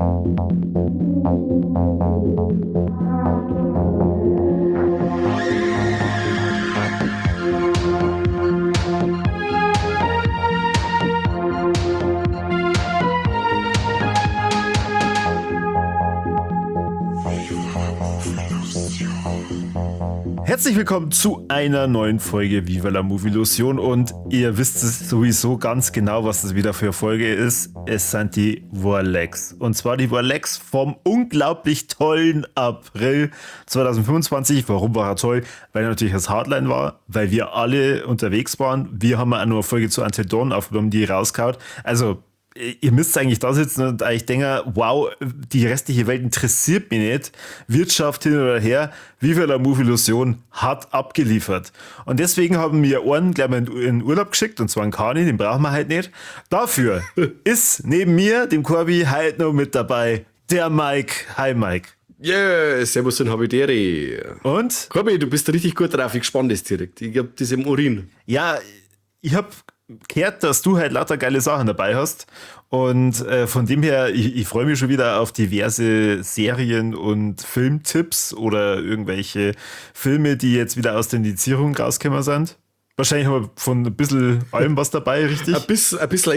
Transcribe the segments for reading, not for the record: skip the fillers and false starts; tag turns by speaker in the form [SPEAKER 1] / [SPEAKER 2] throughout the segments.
[SPEAKER 1] Herzlich willkommen zu einer neuen Folge Viva la Movielusion und ihr wisst es sowieso ganz genau, was das wieder für eine Folge ist. Es sind die Vorlegs. Und zwar die Vorlegs vom unglaublich tollen April 2025. Warum war er toll? Weil er natürlich das Hardline war, weil wir alle unterwegs waren. Wir haben auch nur eine Folge zu Until Dawn aufgenommen, die rauskaut. Also ihr müsst eigentlich da sitzen und eigentlich denken, wow, die restliche Welt interessiert mich nicht. Wirtschaft hin oder her, Viva la Movielusion hat abgeliefert. Und deswegen haben wir einen gleich mal in Urlaub geschickt, und zwar einen Kani, den brauchen wir halt nicht. Dafür ist neben mir, dem Corby, halt noch mit dabei der Mike. Hi Mike.
[SPEAKER 2] Yeah, servus und Habidere.
[SPEAKER 1] Und?
[SPEAKER 2] Corby, du bist richtig gut drauf, ich gespannt ist direkt. Ich hab das im Urin.
[SPEAKER 1] Ja, ich hab gehört, dass du halt lauter geile Sachen dabei hast und von dem her, ich freue mich schon wieder auf diverse Serien und Filmtipps oder irgendwelche Filme, die jetzt wieder aus der Indizierung rausgekommen sind. Wahrscheinlich haben wir von ein bisschen allem was dabei, richtig?
[SPEAKER 2] Ein bisschen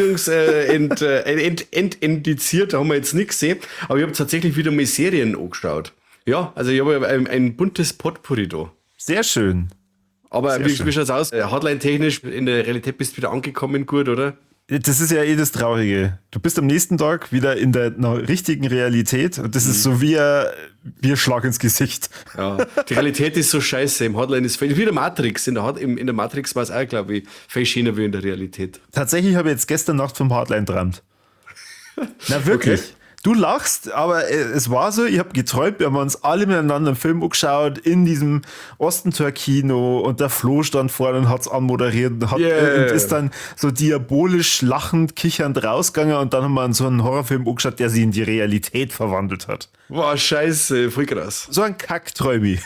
[SPEAKER 2] indiziert, da haben wir jetzt nichts gesehen, aber ich habe tatsächlich wieder mal Serien angeschaut. Ja, also ich habe ein buntes Potpourri da.
[SPEAKER 1] Sehr schön.
[SPEAKER 2] Aber wie schaut's aus? Hardline-technisch in der Realität bist du wieder angekommen, gut, oder?
[SPEAKER 1] Das ist ja das Traurige. Du bist am nächsten Tag wieder in der richtigen Realität und das ist so wie ein Schlag ins Gesicht.
[SPEAKER 2] Ja, die Realität ist so scheiße. Im Hardline ist wie der Matrix. In der Matrix war es auch, glaube ich, viel schöner wie in der Realität.
[SPEAKER 1] Tatsächlich habe ich jetzt gestern Nacht vom Hardline geträumt. Na wirklich. Okay. Du lachst, aber es war so, ich habe geträumt, wir haben uns alle miteinander einen Film angeschaut in diesem Ostentor-Kino und der Flo stand vorne und hat es anmoderiert und ist dann so diabolisch lachend, kichernd rausgegangen und dann haben wir so einen Horrorfilm angeschaut, der sich in die Realität verwandelt hat.
[SPEAKER 2] Boah, scheiße, voll krass.
[SPEAKER 1] So ein Kackträumi.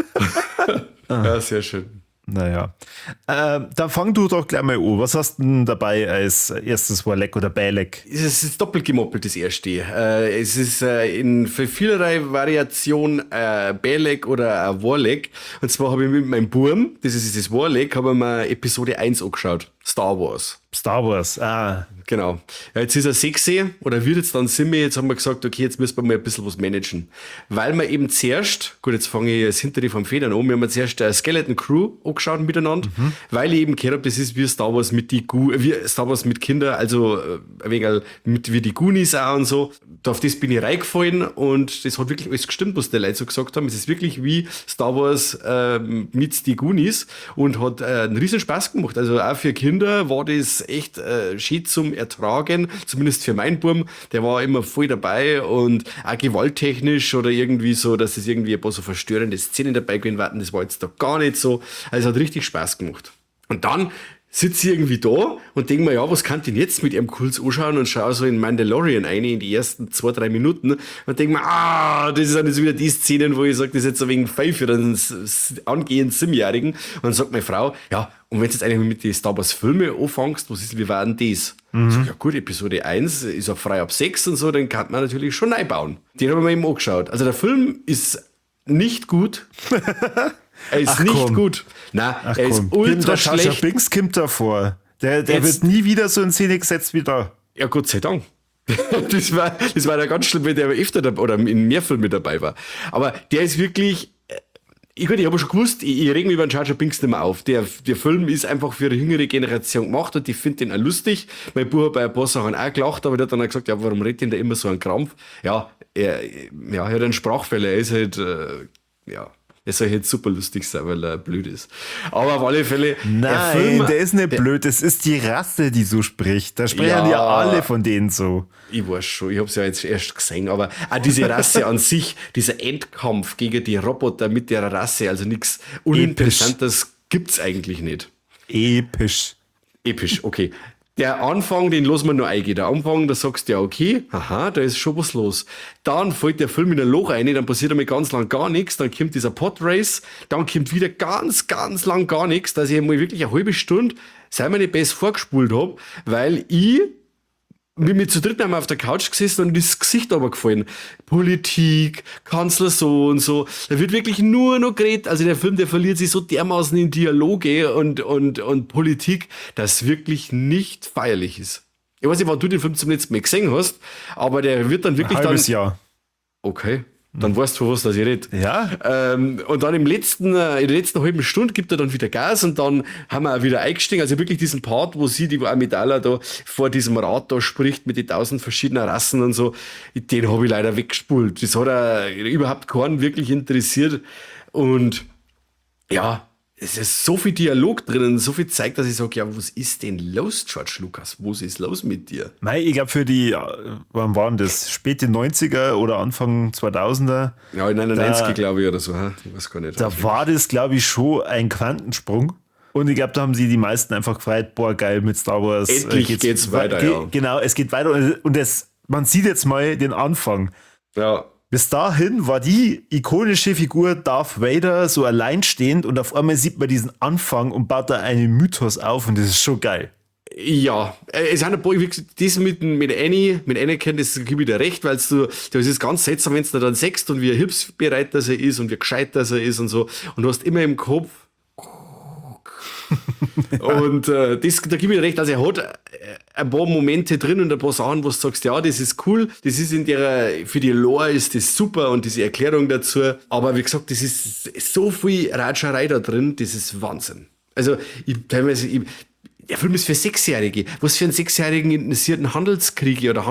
[SPEAKER 2] Ja, sehr schön.
[SPEAKER 1] Naja, dann fang du doch gleich mal an. Was hast du denn dabei als erstes Vorleck oder Beileck?
[SPEAKER 2] Es ist doppelt gemoppelt, das erste. Es ist in vielerlei Variation Beileck oder ein Vorleck. Und zwar habe ich mit meinem Burm, das ist das Vorleck, habe ich mir Episode 1 angeschaut. Star Wars.
[SPEAKER 1] Star Wars,
[SPEAKER 2] Genau. Ja, jetzt ist er 6 oder wird jetzt dann Simme. Jetzt haben wir gesagt, okay, jetzt müssen wir mal ein bisschen was managen. Weil wir eben zuerst, gut, jetzt fange ich das hintere vom Federn an, wir haben zuerst Skeleton Crew angeschaut miteinander, weil ich eben gehört habe, das ist wie Star Wars mit Star Wars mit Kindern, also ein wenig wie die Goonies auch und so. Auf das bin ich reingefallen und das hat wirklich alles gestimmt, was die Leute so gesagt haben. Es ist wirklich wie Star Wars mit die Goonies und hat einen riesen Spaß gemacht. Also auch für Kinder war das echt schön zum Ertragen, zumindest für meinen Burm. Der war immer voll dabei und auch gewalttechnisch oder irgendwie so, dass es irgendwie ein paar so verstörende Szenen dabei gewesen waren. Das war jetzt da gar nicht so. Also hat richtig Spaß gemacht. Und dann sitze ich irgendwie da und denke mir, ja, was kann ich denn jetzt mit ihm kurz anschauen und schaue so in Mandalorian rein in die ersten 2-3 Minuten und denke mir, das sind jetzt wieder die Szenen, wo ich sage, das ist jetzt so wegen Pfeil für einen angehenden 7-Jährigen. Und dann sagt meine Frau, ja, und wenn du jetzt eigentlich mit den Star Wars Filme anfängst, wie war denn das? So, ja gut, Episode 1 ist auch frei ab 6 und so, dann kann man natürlich schon einbauen. Den haben wir eben angeschaut. Also der Film ist nicht gut. Er ist nicht gut. Nein, er ist ultra schlecht.
[SPEAKER 1] Sascha Binks kommt davor. Der wird nie wieder so in Szene gesetzt wie da.
[SPEAKER 2] Ja, Gott sei Dank. Das war ja ganz schlimm, wenn der öfter oder in mehr Filmen dabei war. Aber der ist wirklich. Ich habe schon gewusst, ich reg mich über den Jar Jar Binks nicht mehr auf. Der Film ist einfach für eine jüngere Generation gemacht und ich finde den auch lustig. Mein Bruder hat bei ein paar Sachen auch gelacht, aber der hat dann auch gesagt, ja, warum redet denn der immer so einen Krampf? Ja, er hat einen Sprachfehler, er ist halt, er soll jetzt super lustig sein, weil er blöd ist. Aber auf alle Fälle.
[SPEAKER 1] Nein, der ist nicht blöd. Das ist die Rasse, die so spricht. Da sprechen ja alle von denen so.
[SPEAKER 2] Ich weiß schon, ich hab's ja jetzt erst gesehen, aber auch diese Rasse an sich, dieser Endkampf gegen die Roboter mit der Rasse, also nichts Uninteressantes gibt's eigentlich nicht.
[SPEAKER 1] Episch,
[SPEAKER 2] okay. Der Anfang, den lassen wir nur eingehen. Der Anfang, da sagst du ja, okay, da ist schon was los. Dann fällt der Film in ein Loch rein, dann passiert einmal ganz lang gar nichts, dann kommt dieser Podrace, dann kommt wieder ganz, ganz lang gar nichts, dass ich einmal wirklich eine halbe Stunde, sei mir nicht besser vorgespult habe, weil ich mit zu dritt haben wir auf der Couch gesessen und das Gesicht aber gefallen. Politik, Kanzler so und so. Da wird wirklich nur noch geredet. Also der Film, der verliert sich so dermaßen in Dialoge und Politik, dass wirklich nicht feierlich ist. Ich weiß nicht, wann du den Film zum letzten Mal gesehen hast, aber der wird dann wirklich
[SPEAKER 1] Ein halbes Jahr.
[SPEAKER 2] Okay. Dann weißt du, von was das ich rede.
[SPEAKER 1] Ja.
[SPEAKER 2] Und dann in der letzten halben Stunde gibt er dann wieder Gas und dann haben wir auch wieder eingestiegen. Also wirklich diesen Part, wo sie, die Amidala da vor diesem Rad da spricht mit den 1000 verschiedenen Rassen und so, den habe ich leider weggespult. Das hat überhaupt keinen wirklich interessiert. Und ja, es ist so viel Dialog drinnen, so viel Zeug, dass ich sage, ja, was ist denn los, George Lucas? Was ist los mit dir?
[SPEAKER 1] Mei, ich glaube für die, wann waren das? Späte 90er oder Anfang 2000er?
[SPEAKER 2] Ja, in 91 glaube ich oder so. Ich weiß gar nicht.
[SPEAKER 1] Da war das, glaube ich, schon ein Quantensprung. Und ich glaube, da haben sie die meisten einfach gefreut, boah, geil, mit Star Wars.
[SPEAKER 2] Endlich geht's weiter, ja.
[SPEAKER 1] Genau, es geht weiter. Und man sieht jetzt mal den Anfang.
[SPEAKER 2] Ja.
[SPEAKER 1] Bis dahin war die ikonische Figur Darth Vader so alleinstehend und auf einmal sieht man diesen Anfang und baut da einen Mythos auf und das ist schon geil.
[SPEAKER 2] Ja, es sind ein paar, wie gesagt, das mit Anakin, das gebe ich dir recht, weil das ist ganz seltsam, wenn du dann sechst und wie hilfsbereit das er ist und wie gescheit das er ist und so und du hast immer im Kopf und da gebe ich dir recht, also er hat ein paar Momente drin und ein paar Sachen, wo du sagst, ja, das ist cool, das ist für die Lore ist das super und diese Erklärung dazu, aber wie gesagt, das ist so viel Ratscherei da drin, das ist Wahnsinn. Also, der Film ist für Sechsjährige. Was für einen Sechsjährigen interessierten Handelskriege oder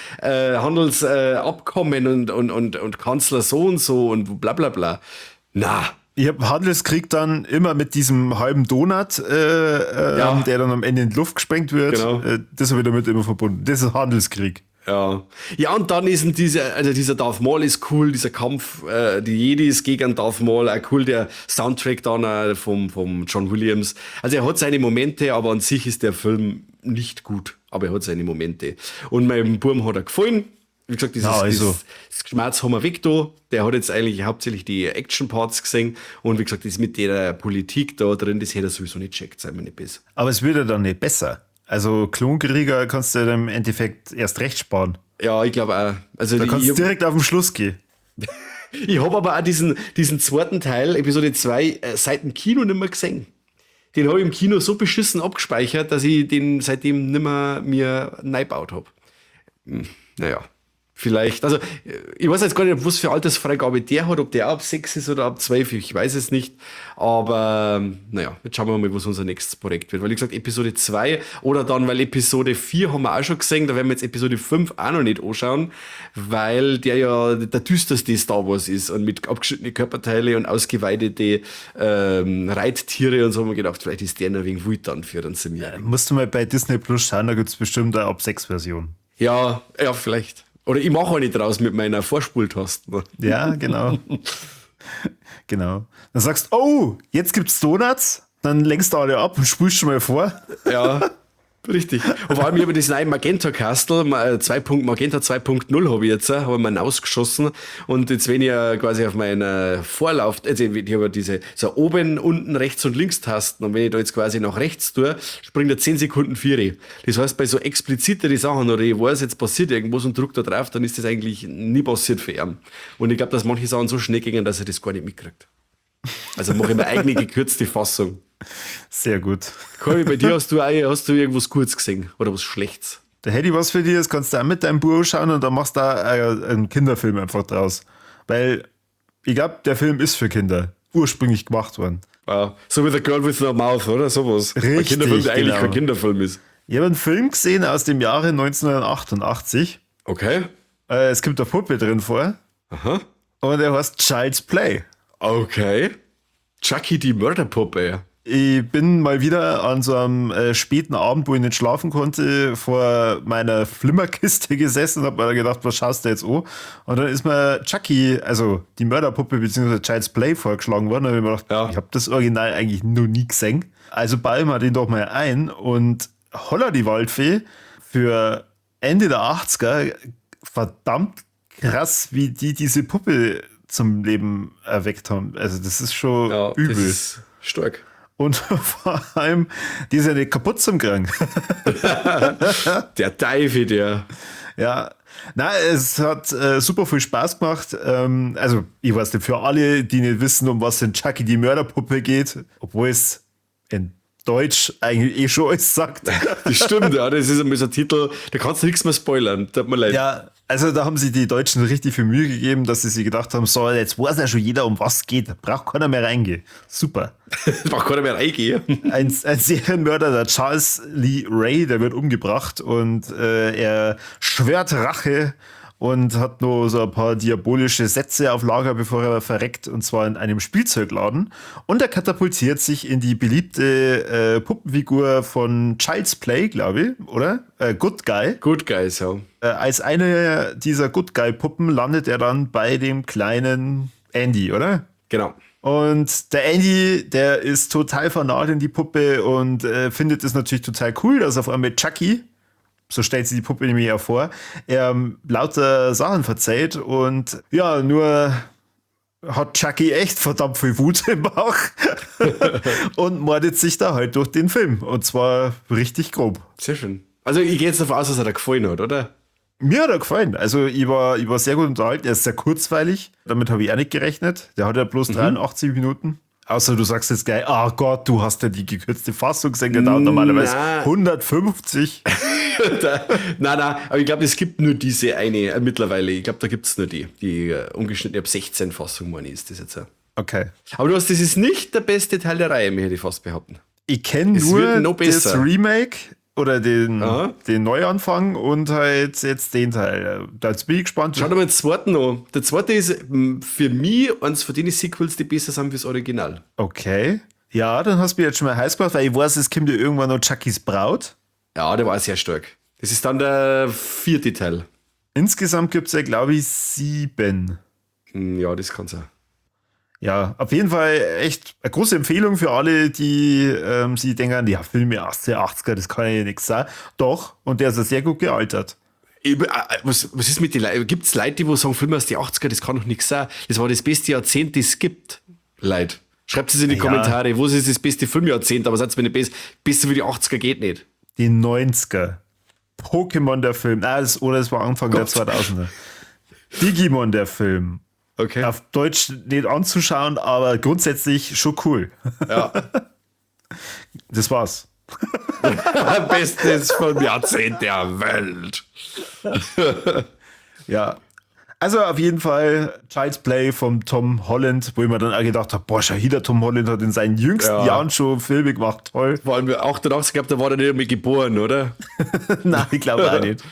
[SPEAKER 2] Handelsabkommen und Kanzler so und so und bla bla bla. Na.
[SPEAKER 1] Ich habe Handelskrieg dann immer mit diesem halben Donut, der dann am Ende in die Luft gesprengt wird.
[SPEAKER 2] Genau.
[SPEAKER 1] Das habe ich damit immer verbunden. Das ist Handelskrieg.
[SPEAKER 2] Ja. Ja, und dann ist dieser Darth Maul ist cool, dieser Kampf, die Jedis gegen Darth Maul, auch cool, der Soundtrack dann vom John Williams. Also er hat seine Momente, aber an sich ist der Film nicht gut, aber er hat seine Momente. Und meinem Burm hat er gefallen. Wie gesagt, das Schmerz haben wir weg da. Der hat jetzt eigentlich hauptsächlich die Action-Parts gesehen. Und wie gesagt, das mit der Politik da drin, das hätte er sowieso nicht checkt, sei mir nicht besser.
[SPEAKER 1] Aber es wird ja dann nicht besser. Also Klonkrieger kannst du dann im Endeffekt erst recht sparen.
[SPEAKER 2] Ja, ich glaube auch. Also
[SPEAKER 1] da kannst du direkt auf den Schluss gehen.
[SPEAKER 2] Ich habe aber auch diesen zweiten Teil, Episode 2, seit dem Kino nicht mehr gesehen. Den habe ich im Kino so beschissen abgespeichert, dass ich den seitdem nicht mehr mir neu gebaut habe. Naja. Vielleicht, also ich weiß jetzt gar nicht, was für Altersfreigabe der hat, ob der ab 6 ist oder ab 12, ich weiß es nicht. Aber naja, jetzt schauen wir mal, was unser nächstes Projekt wird. Weil wie gesagt, Episode 2 oder dann, weil Episode 4 haben wir auch schon gesehen, da werden wir jetzt Episode 5 auch noch nicht anschauen, weil der ja der düsterste Star Wars ist und mit abgeschnittenen Körperteile und ausgeweidete Reittiere und so haben wir gedacht, vielleicht ist der noch wegen wild dann für uns im Jahr.
[SPEAKER 1] Musst du mal bei Disney Plus schauen, da gibt es bestimmt eine ab 6 Version.
[SPEAKER 2] Ja, vielleicht. Oder ich mache eine draus mit meiner Vorspultaste.
[SPEAKER 1] Ja, genau. Genau. Dann sagst du, oh, jetzt gibt's Donuts, dann lenkst du alle ab und spulst schon mal vor.
[SPEAKER 2] Ja, richtig. Und vor allem, ich habe das neue Magenta-Kastel, Magenta 2.0 habe ich jetzt, habe ich mir ausgeschossen. Und jetzt, wenn ich quasi auf meinen Vorlauf, also ich habe diese so oben, unten, rechts und links Tasten. Und wenn ich da jetzt quasi nach rechts tue, springt er 10 Sekunden 4. Das heißt, bei so expliziteren Sachen, oder ich weiß, jetzt passiert irgendwas und drückt da drauf, dann ist das eigentlich nie passiert für ihn. Und ich glaube, dass manche Sachen so schnell gingen, dass er das gar nicht mitkriegt. Also mache ich meine eigene gekürzte Fassung.
[SPEAKER 1] Sehr gut.
[SPEAKER 2] Corby, bei dir hast du irgendwas Gutes gesehen oder was Schlechtes?
[SPEAKER 1] Da hätte ich was für dich, das kannst du auch mit deinem Buro schauen und dann machst du da einen Kinderfilm einfach draus. Weil ich glaube, der Film ist für Kinder ursprünglich gemacht worden.
[SPEAKER 2] Wow. So wie The Girl with No Mouth, oder? Sowas.
[SPEAKER 1] Richtig,
[SPEAKER 2] ein Kinderfilm, der eigentlich
[SPEAKER 1] genau.
[SPEAKER 2] kein Kinderfilm ist.
[SPEAKER 1] Ich habe einen Film gesehen aus dem Jahre 1988.
[SPEAKER 2] Okay.
[SPEAKER 1] Es kommt eine Puppe drin vor.
[SPEAKER 2] Aha.
[SPEAKER 1] Und er heißt Child's Play.
[SPEAKER 2] Okay. Chucky die Mörderpuppe.
[SPEAKER 1] Ich bin mal wieder an so einem späten Abend, wo ich nicht schlafen konnte, vor meiner Flimmerkiste gesessen und habe mir gedacht, was schaust du jetzt an? Und dann ist mir Chucky, also die Mörderpuppe bzw. Child's Play vorgeschlagen worden. Und ich habe mir gedacht, ich habe das Original eigentlich noch nie gesehen. Also bauen wir den doch mal ein. Und holla die Waldfee, für Ende der 80er verdammt krass, wie die diese Puppe zum Leben erweckt haben. Also das ist schon übel.
[SPEAKER 2] Das ist stark.
[SPEAKER 1] Und vor allem, die ist ja nicht kaputt zum Kriegen.
[SPEAKER 2] Der Teufel, der.
[SPEAKER 1] Ja, na, es hat super viel Spaß gemacht. Also, ich weiß nicht, für alle, die nicht wissen, um was in Chucky die Mörderpuppe geht, obwohl es in Deutsch eigentlich eh schon alles sagt.
[SPEAKER 2] Das stimmt, ja, das ist einmal so ein Titel, da kannst du nichts mehr spoilern, tut mir leid.
[SPEAKER 1] Ja, also da haben sich die Deutschen richtig viel Mühe gegeben, dass sie sich gedacht haben, so, jetzt weiß ja schon jeder, um was es geht. Braucht keiner mehr reingehen. Super.
[SPEAKER 2] Braucht keiner mehr reingehen.
[SPEAKER 1] Ein Serienmörder, der Charles Lee Ray, der wird umgebracht und er schwört Rache und hat nur so ein paar diabolische Sätze auf Lager, bevor er verreckt, und zwar in einem Spielzeugladen. Und er katapultiert sich in die beliebte Puppenfigur von Child's Play, glaube ich, oder? Good Guy.
[SPEAKER 2] Good Guys, ja.
[SPEAKER 1] Als eine dieser Good Guy-Puppen landet er dann bei dem kleinen Andy, oder?
[SPEAKER 2] Genau.
[SPEAKER 1] Und der Andy, der ist total vernarrt in die Puppe und findet es natürlich total cool, dass auf einmal Chucky, so stellt sich die Puppe nämlich ja vor, er lauter Sachen verzeiht und ja, nur hat Chucky echt verdammt viel Wut im Bauch und mordet sich da halt durch den Film. Und zwar richtig grob.
[SPEAKER 2] Sehr schön. Also ich gehe jetzt davon aus, dass er da gefallen hat, oder?
[SPEAKER 1] Mir hat er gefallen. Also ich war sehr gut unterhalten. Er ist sehr kurzweilig. Damit habe ich auch nicht gerechnet. Der hat ja bloß 83 Minuten. Außer du sagst jetzt gleich, oh Gott, du hast ja die gekürzte Fassung gesehen. Der dauert normalerweise 150.
[SPEAKER 2] Nein, aber ich glaube, es gibt nur diese eine mittlerweile. Ich glaube, da gibt es nur die umgeschnitten ab 16 Fassung, meine ich, ist das jetzt.
[SPEAKER 1] Okay.
[SPEAKER 2] Aber das ist nicht der beste Teil der Reihe, möchte ich fast behaupten.
[SPEAKER 1] Ich kenne nur das Remake oder den Neuanfang und halt jetzt den Teil. Da bin ich gespannt.
[SPEAKER 2] Schau dir mal den zweiten an. Der zweite ist für mich eines von den Sequels, die besser sind wie das Original.
[SPEAKER 1] Okay. Ja, dann hast du mir jetzt schon mal heiß gemacht, weil ich weiß, es kommt ja irgendwann noch Chuckys Braut.
[SPEAKER 2] Ja, der war sehr stark. Das ist dann der 4. Teil.
[SPEAKER 1] Insgesamt gibt es ja, glaube ich, 7.
[SPEAKER 2] Ja, das kann sein.
[SPEAKER 1] Ja, auf jeden Fall echt eine große Empfehlung für alle, die sie denken, ja, Filme aus der 80er, das kann ja nichts sein. Doch, und der ist ja sehr gut gealtert.
[SPEAKER 2] Was ist mit den Leuten? Gibt es Leute, die sagen, Filme aus den 80er, das kann doch nichts sein? Das war das beste Jahrzehnt, das es gibt. Leute. Schreibt es in die Kommentare, wo ist das beste Filmjahrzehnt, aber sagt mir nicht, besser wie die 80er geht nicht.
[SPEAKER 1] Die 90er. Pokémon der Film. Oder es war Anfang der 2000er. Digimon der Film.
[SPEAKER 2] Okay.
[SPEAKER 1] Auf Deutsch nicht anzuschauen, aber grundsätzlich schon cool.
[SPEAKER 2] Ja.
[SPEAKER 1] Das war's.
[SPEAKER 2] Bestes vom Jahrzehnt der Welt.
[SPEAKER 1] Ja. Also auf jeden Fall Child's Play vom Tom Holland, wo ich mir dann auch gedacht habe, boah, schau hier, der Tom Holland hat in seinen jüngsten Jahren schon Filme gemacht, toll.
[SPEAKER 2] Vor allem 88, glaube da war er nicht mehr geboren, oder?
[SPEAKER 1] Nein, ich glaube auch nicht.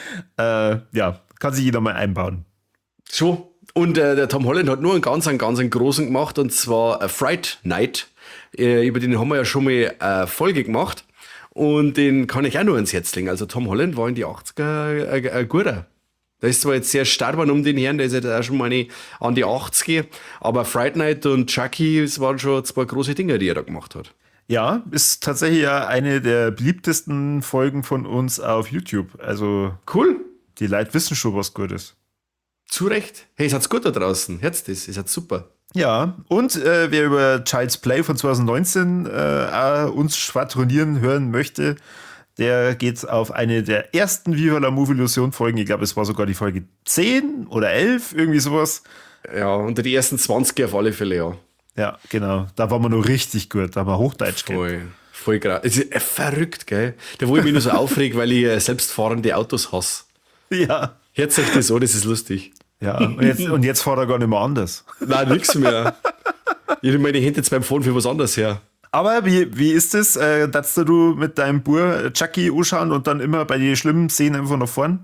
[SPEAKER 1] Ja, kann sich jeder mal einbauen.
[SPEAKER 2] Schon. Und der Tom Holland hat nur einen ganz großen gemacht, und zwar Fright Night. Über den haben wir ja schon mal eine Folge gemacht. Und den kann ich auch nur ins Herz legen. Also Tom Holland war in die 80er ein guter. Da ist zwar jetzt sehr stark um den Herrn, der ist jetzt auch schon mal an die 80er, aber Fright Night und Chucky, das waren schon 2 große Dinge, die er da gemacht hat.
[SPEAKER 1] Ja, ist tatsächlich ja eine der beliebtesten Folgen von uns auf YouTube. Also
[SPEAKER 2] cool.
[SPEAKER 1] Die Leute wissen schon, was gut ist.
[SPEAKER 2] Zu Recht. Hey, es hat's gut da draußen. Herz das, es hat super.
[SPEAKER 1] Ja, und wer über Child's Play von 2019 uns schwadronieren hören möchte, der geht auf eine der ersten Viva la Movie-Illusion Folgen. Ich glaube, es war sogar die Folge 10 oder 11, irgendwie sowas.
[SPEAKER 2] Ja, unter die ersten 20 auf alle Fälle, ja.
[SPEAKER 1] Ja, genau. Da waren wir noch richtig gut. Da haben wir Hochdeutsch gehabt.
[SPEAKER 2] Voll gerade. Es ist verrückt, gell? Da wo ich mich nur so aufreg, weil ich selbstfahrende Autos hasse.
[SPEAKER 1] Ja.
[SPEAKER 2] Hört sich das an, das ist lustig.
[SPEAKER 1] Ja, und jetzt fährt er gar nicht mehr anders.
[SPEAKER 2] Nein, nix mehr. Ich nehme meine Hände jetzt beim Fahren für was anderes her.
[SPEAKER 1] Aber wie ist es, dass du mit deinem Bub Chucky anschauen und dann immer bei den schlimmen Szenen einfach nach vorn?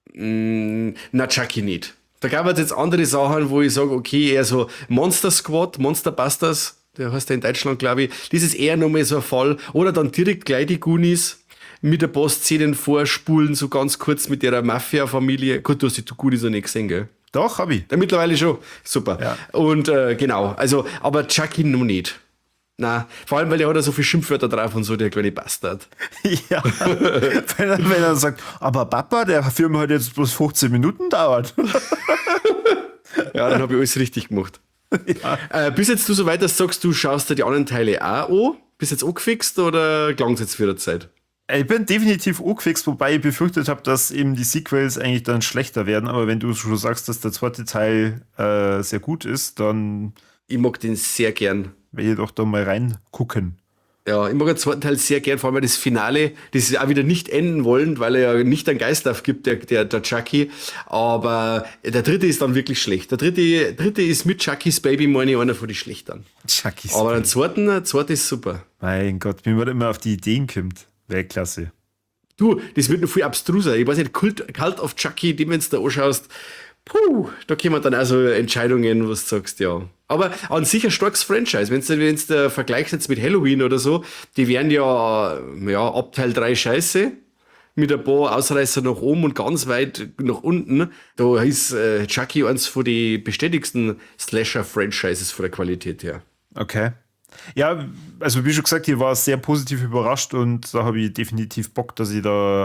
[SPEAKER 2] Na, Chucky nicht. Da gab es jetzt andere Sachen, wo ich sage, okay, eher so Monster Squad, Monster Busters, der heißt ja in Deutschland, glaube ich. Das ist eher nochmal so ein Fall. Oder dann direkt gleich die Goonies mit ein paar Szenen vorspulen, so ganz kurz mit ihrer Mafia-Familie. Gut, du hast die Goonies noch nicht gesehen, gell?
[SPEAKER 1] Doch, hab ich.
[SPEAKER 2] Ja, mittlerweile schon. Super.
[SPEAKER 1] Ja.
[SPEAKER 2] Und genau, also, aber Chucky noch nicht. Na, vor allem, weil er hat ja so viele Schimpfwörter drauf und so, der kleine Bastard.
[SPEAKER 1] Ja, wenn er sagt, aber Papa, der Film hat jetzt bloß 15 Minuten dauert.
[SPEAKER 2] Ja, dann habe ich alles richtig gemacht. Ja. Bis jetzt du so weit, dass du sagst, du schaust dir die anderen Teile auch an. Bist du jetzt angefixt oder klang es jetzt für die Zeit?
[SPEAKER 1] Ich bin definitiv angefixt, wobei ich befürchtet habe, dass eben die Sequels eigentlich dann schlechter werden. Aber wenn du schon sagst, dass der zweite Teil sehr gut ist, dann
[SPEAKER 2] Ich mag den sehr gern.
[SPEAKER 1] werde ich doch da mal reingucken.
[SPEAKER 2] Ja, ich mag den zweiten Teil sehr gern, vor allem weil das Finale, das ist auch wieder nicht enden wollen, weil er ja nicht einen Geist aufgibt, der Chucky. Aber der dritte ist dann wirklich schlecht. Der dritte ist mit Chuckys Baby, meine ich, einer von den schlechteren.
[SPEAKER 1] Chucky's.
[SPEAKER 2] Aber der zweite ist super.
[SPEAKER 1] Mein Gott, wie man immer auf die Ideen kommt. Weltklasse.
[SPEAKER 2] Du, das wird noch viel abstruser. Ich weiß nicht, Cult of Chucky, den, wenn du da anschaust, puh, da kommen dann also Entscheidungen, was du sagst, ja. Aber an sich ein starkes Franchise. Wenn du vergleichst jetzt mit Halloween oder so, die wären ja ab Teil 3 scheiße, mit ein paar Ausreißer nach oben und ganz weit nach unten. Da ist Chucky eins von den bestätigsten Slasher-Franchises von der Qualität her.
[SPEAKER 1] Okay. Ja, also wie schon gesagt, ich war sehr positiv überrascht und da habe ich definitiv Bock, dass ich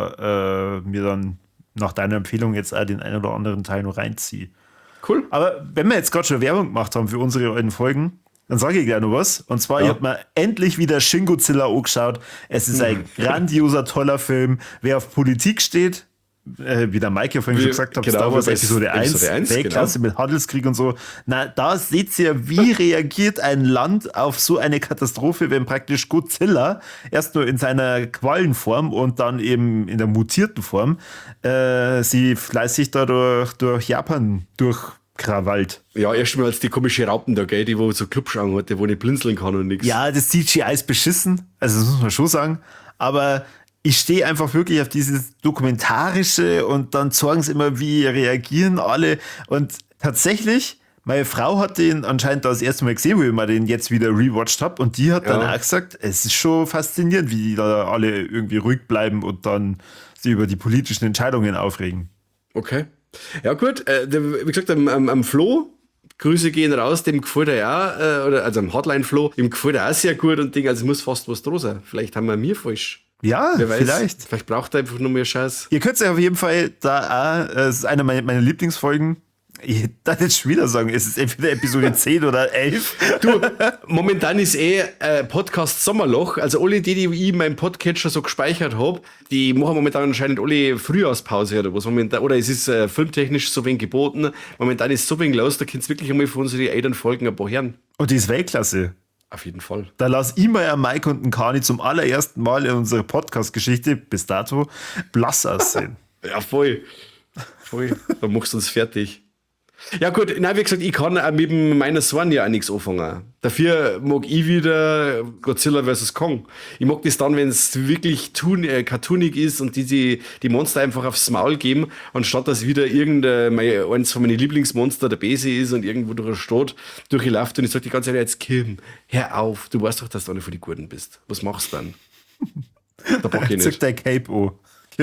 [SPEAKER 1] da mir dann nach deiner Empfehlung jetzt auch den einen oder anderen Teil noch reinziehe.
[SPEAKER 2] Cool.
[SPEAKER 1] Aber wenn wir jetzt gerade schon Werbung gemacht haben für unsere alten Folgen, dann sage ich gleich noch was. Und zwar, ich habe mir endlich wieder Shin Godzilla angeschaut. Es ist ein grandioser, toller Film. Wer auf Politik steht, wie der Mike ja vorhin schon gesagt hat,
[SPEAKER 2] genau,
[SPEAKER 1] Star Wars
[SPEAKER 2] Episode
[SPEAKER 1] Episode 1, Weltklasse mit Handelskrieg und so. Na, da seht ihr, wie reagiert ein Land auf so eine Katastrophe, wenn praktisch Godzilla erst nur in seiner Quallenform und dann eben in der mutierten Form sie fleißig da durch Japan durchkrawallt.
[SPEAKER 2] Ja, erstmal als die komische Raupen da, gell, die wo so Clubschaugen hatte, wo nicht blinzeln kann und nichts.
[SPEAKER 1] Ja, das CGI ist beschissen, also das muss man schon sagen, aber ich stehe einfach wirklich auf dieses Dokumentarische und dann zeigen sie immer, wie reagieren alle. Und tatsächlich, meine Frau hat den anscheinend das erste Mal gesehen, wo ich mal den jetzt wieder rewatcht habe. Und die hat dann auch gesagt, es ist schon faszinierend, wie die da alle irgendwie ruhig bleiben und dann sich über die politischen Entscheidungen aufregen.
[SPEAKER 2] Okay. Ja, gut. Wie gesagt, am Flo, Grüße gehen raus, dem gefällt er ja, also am Hotline-Flo, dem gefällt er auch sehr gut und Ding, also es muss fast was dran sein. Vielleicht haben wir mir falsch.
[SPEAKER 1] Ja,
[SPEAKER 2] wer weiß,
[SPEAKER 1] vielleicht.
[SPEAKER 2] Vielleicht braucht er einfach nur mehr Scheiß.
[SPEAKER 1] Ihr könnt es auf jeden Fall da auch, es ist eine meiner Lieblingsfolgen. Ich darf jetzt schon wieder sagen, es ist entweder Episode 10 oder 11.
[SPEAKER 2] Du, momentan ist Podcast Sommerloch. Also alle die ich in meinem Podcatcher so gespeichert habe, die machen momentan anscheinend alle Frühjahrspause oder was. Oder es ist filmtechnisch so wenig geboten. Momentan ist so wenig los, da könnt ihr wirklich einmal von unseren älteren Folgen ein paar hören.
[SPEAKER 1] Und die ist Weltklasse.
[SPEAKER 2] Auf jeden Fall.
[SPEAKER 1] Da lass ich mal Mike und den Kani zum allerersten Mal in unserer Podcast-Geschichte bis dato blass aussehen.
[SPEAKER 2] Ja, voll. Voll. Da machst du uns fertig. Ja gut, nein, wie gesagt, ich kann auch mit meiner Sohn ja auch nichts anfangen. Dafür mag ich wieder Godzilla vs. Kong. Ich mag das dann, wenn es wirklich cartoonig ist und die Monster einfach aufs Maul geben, anstatt dass wieder eins von meinen Lieblingsmonster der Bese ist und irgendwo durch eine Stadt durchläuft und ich sage die ganze Zeit, jetzt Kim, hör auf, du weißt doch, dass du einer von den Guten bist. Was machst du dann? Da pack ich nicht.
[SPEAKER 1] Zück dein Cape an. Kim.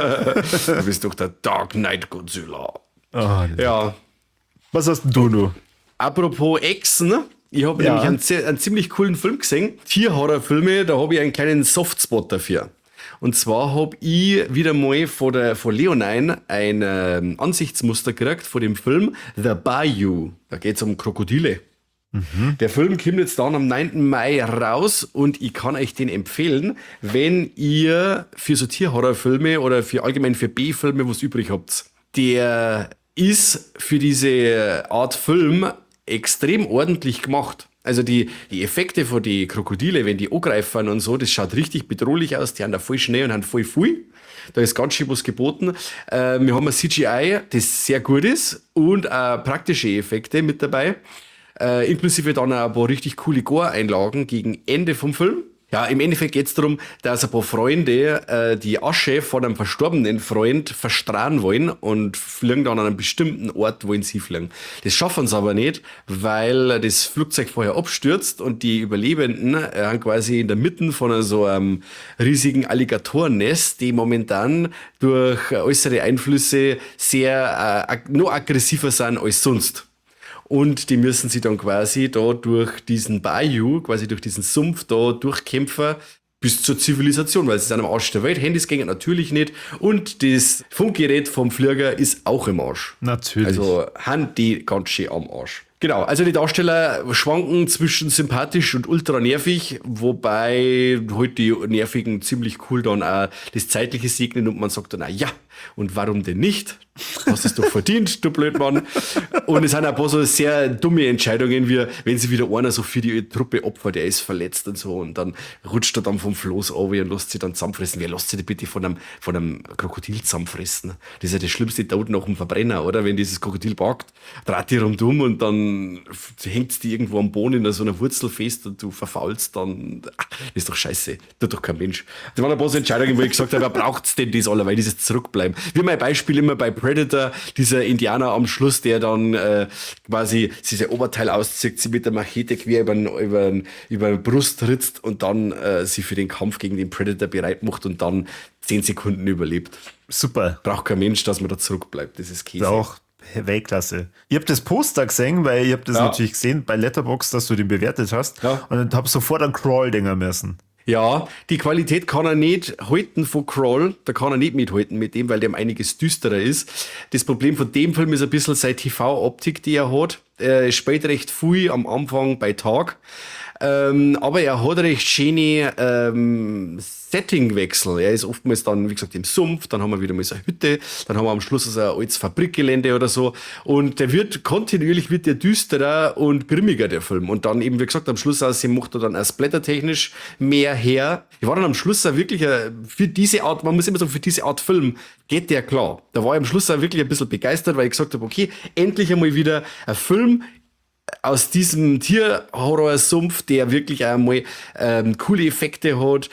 [SPEAKER 2] Du bist doch der Dark Knight Godzilla.
[SPEAKER 1] Oh, nee.
[SPEAKER 2] Ja.
[SPEAKER 1] Was hast denn du noch?
[SPEAKER 2] Apropos Echsen, ich habe nämlich einen ziemlich coolen Film gesehen. Tierhorrorfilme, da habe ich einen kleinen Softspot dafür. Und zwar habe ich wieder mal von Leonine ein Ansichtsmuster gekriegt von dem Film The Bayou. Da geht es um Krokodile. Der Film kommt jetzt dann am 9. Mai raus und ich kann euch den empfehlen, wenn ihr für so Tierhorrorfilme oder allgemein für B-Filme was übrig habt. Der ist für diese Art Film extrem ordentlich gemacht. Also die Effekte von die Krokodile, wenn die angreifen und so, das schaut richtig bedrohlich aus. Die haben da voll Schnee und haben voll viel. Da ist ganz schön was geboten. Wir haben ein CGI, das sehr gut ist und praktische Effekte mit dabei. Inklusive dann auch ein paar richtig coole Gore-Einlagen gegen Ende vom Film. Ja, im Endeffekt geht es darum, dass ein paar Freunde die Asche von einem verstorbenen Freund verstrahlen wollen und fliegen dann an einem bestimmten Ort, wollen sie fliegen. Das schaffen sie aber nicht, weil das Flugzeug vorher abstürzt und die Überlebenden haben quasi in der Mitte von so einem riesigen Alligatorennest, die momentan durch äußere Einflüsse sehr noch aggressiver sind als sonst. Und die müssen sie dann quasi da durch diesen Bayou, quasi durch diesen Sumpf da durchkämpfen bis zur Zivilisation, weil sie sind am Arsch der Welt. Handys gehen natürlich nicht und das Funkgerät vom Flieger ist auch im Arsch.
[SPEAKER 1] Natürlich.
[SPEAKER 2] Also haben die ganz schön am Arsch. Genau, also die Darsteller schwanken zwischen sympathisch und ultra nervig, wobei halt die Nervigen ziemlich cool dann auch das Zeitliche segnen und man sagt dann auch, ja, und warum denn nicht? Du hast es doch verdient, du Blödmann. Und es sind auch ein paar so sehr dumme Entscheidungen, wie wenn sie wieder einer so für die Truppe opfert, der ist verletzt und so und dann rutscht er dann vom Floß runter und lässt sich dann zusammenfressen. Wer lässt sich denn bitte von einem Krokodil zusammenfressen? Das ist ja das schlimmste Tod nach dem Verbrenner, oder? Wenn dieses Krokodil packt, dreht die rundum und dann hängt die irgendwo am Boden in so einer Wurzel fest und du verfaulst dann. Das ist doch scheiße. Tut doch kein Mensch. Das waren ein paar so Entscheidungen, wo ich gesagt habe, wer braucht's denn das alle, weil dieses Zurückbleiben. Wie mein Beispiel immer bei Predator, dieser Indianer am Schluss, der dann quasi sein Oberteil auszieht, sie mit der Machete quer über die Brust ritzt und dann sie für den Kampf gegen den Predator bereit macht und dann 10 Sekunden überlebt.
[SPEAKER 1] Super.
[SPEAKER 2] Braucht kein Mensch, dass man da zurückbleibt. Das ist Käse.
[SPEAKER 1] Auch Weltklasse. Ich habe das Poster gesehen, weil ich habe das natürlich gesehen bei Letterboxd, dass du den bewertet hast.
[SPEAKER 2] Ja.
[SPEAKER 1] Und habe sofort an Crawl denken müssen.
[SPEAKER 2] Ja, die Qualität kann er nicht halten von Crawl, da kann er nicht mithalten mit dem, weil der um einiges düsterer ist. Das Problem von dem Film ist ein bisschen seine TV-Optik, die er hat. Er spielt recht viel am Anfang bei Tag, aber er hat recht schöne Settingwechsel. Er ist oftmals dann, wie gesagt, im Sumpf, dann haben wir wieder mal so eine Hütte, dann haben wir am Schluss so ein altes Fabrikgelände oder so und der wird kontinuierlich düsterer und grimmiger, der Film. Und dann eben, wie gesagt, am Schluss macht er dann auch splattertechnisch mehr her. Ich war dann am Schluss auch wirklich für diese Art, man muss immer sagen, für diese Art Film geht der klar. Da war ich am Schluss auch wirklich ein bisschen begeistert, weil ich gesagt habe, okay, endlich einmal wieder ein Film aus diesem Tierhorror-Sumpf, der wirklich einmal coole Effekte hat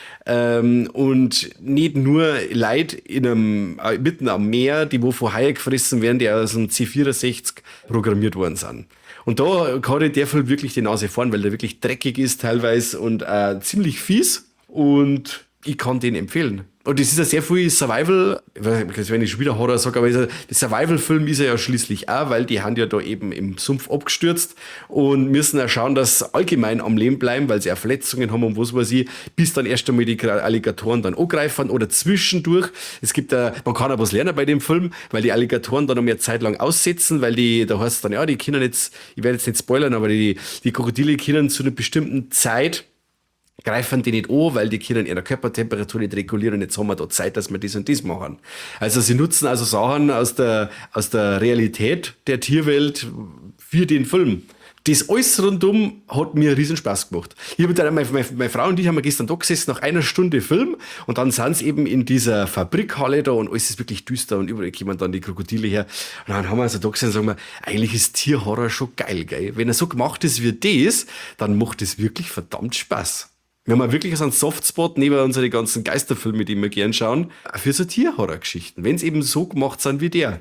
[SPEAKER 2] und nicht nur Leute mitten am Meer, die wo von Haie gefressen werden, die aus dem C64 programmiert worden sind. Und da kann der Film wirklich die Nase vorn, weil der wirklich dreckig ist teilweise und ziemlich fies und ich kann den empfehlen. Und das ist ja sehr viel Survival, wenn ich schon wieder Horror sage, aber der Survival-Film ist er ja schließlich auch, weil die haben ja da eben im Sumpf abgestürzt und müssen auch schauen, dass sie allgemein am Leben bleiben, weil sie auch Verletzungen haben und was weiß ich, bis dann erst einmal die Alligatoren dann angreifen oder zwischendurch. Es gibt man kann auch was lernen bei dem Film, weil die Alligatoren dann noch mehr Zeit lang aussetzen, weil da heißt es dann, ja, die können jetzt, ich werde jetzt nicht spoilern, aber die Krokodile können zu einer bestimmten Zeit greifen die nicht an, weil die können ihre Körpertemperatur nicht regulieren und jetzt haben wir da Zeit, dass wir das und das machen. Also sie nutzen also Sachen aus der Realität der Tierwelt für den Film. Das alles rundum hat mir riesen Spaß gemacht. Ich habe dann meine Frau und ich haben gestern da gesessen, nach einer Stunde Film und dann sind sie eben in dieser Fabrikhalle da und alles ist wirklich düster und überall kommen dann die Krokodile her. Und dann haben wir also da gesessen und sagen wir, eigentlich ist Tierhorror schon geil, gell? Wenn er so gemacht ist wie das, dann macht es wirklich verdammt Spaß. Wir haben wirklich so einen Softspot neben unsere ganzen Geisterfilme, die wir gern schauen, für so Tierhorror-Geschichten, wenn es eben so gemacht sind wie der.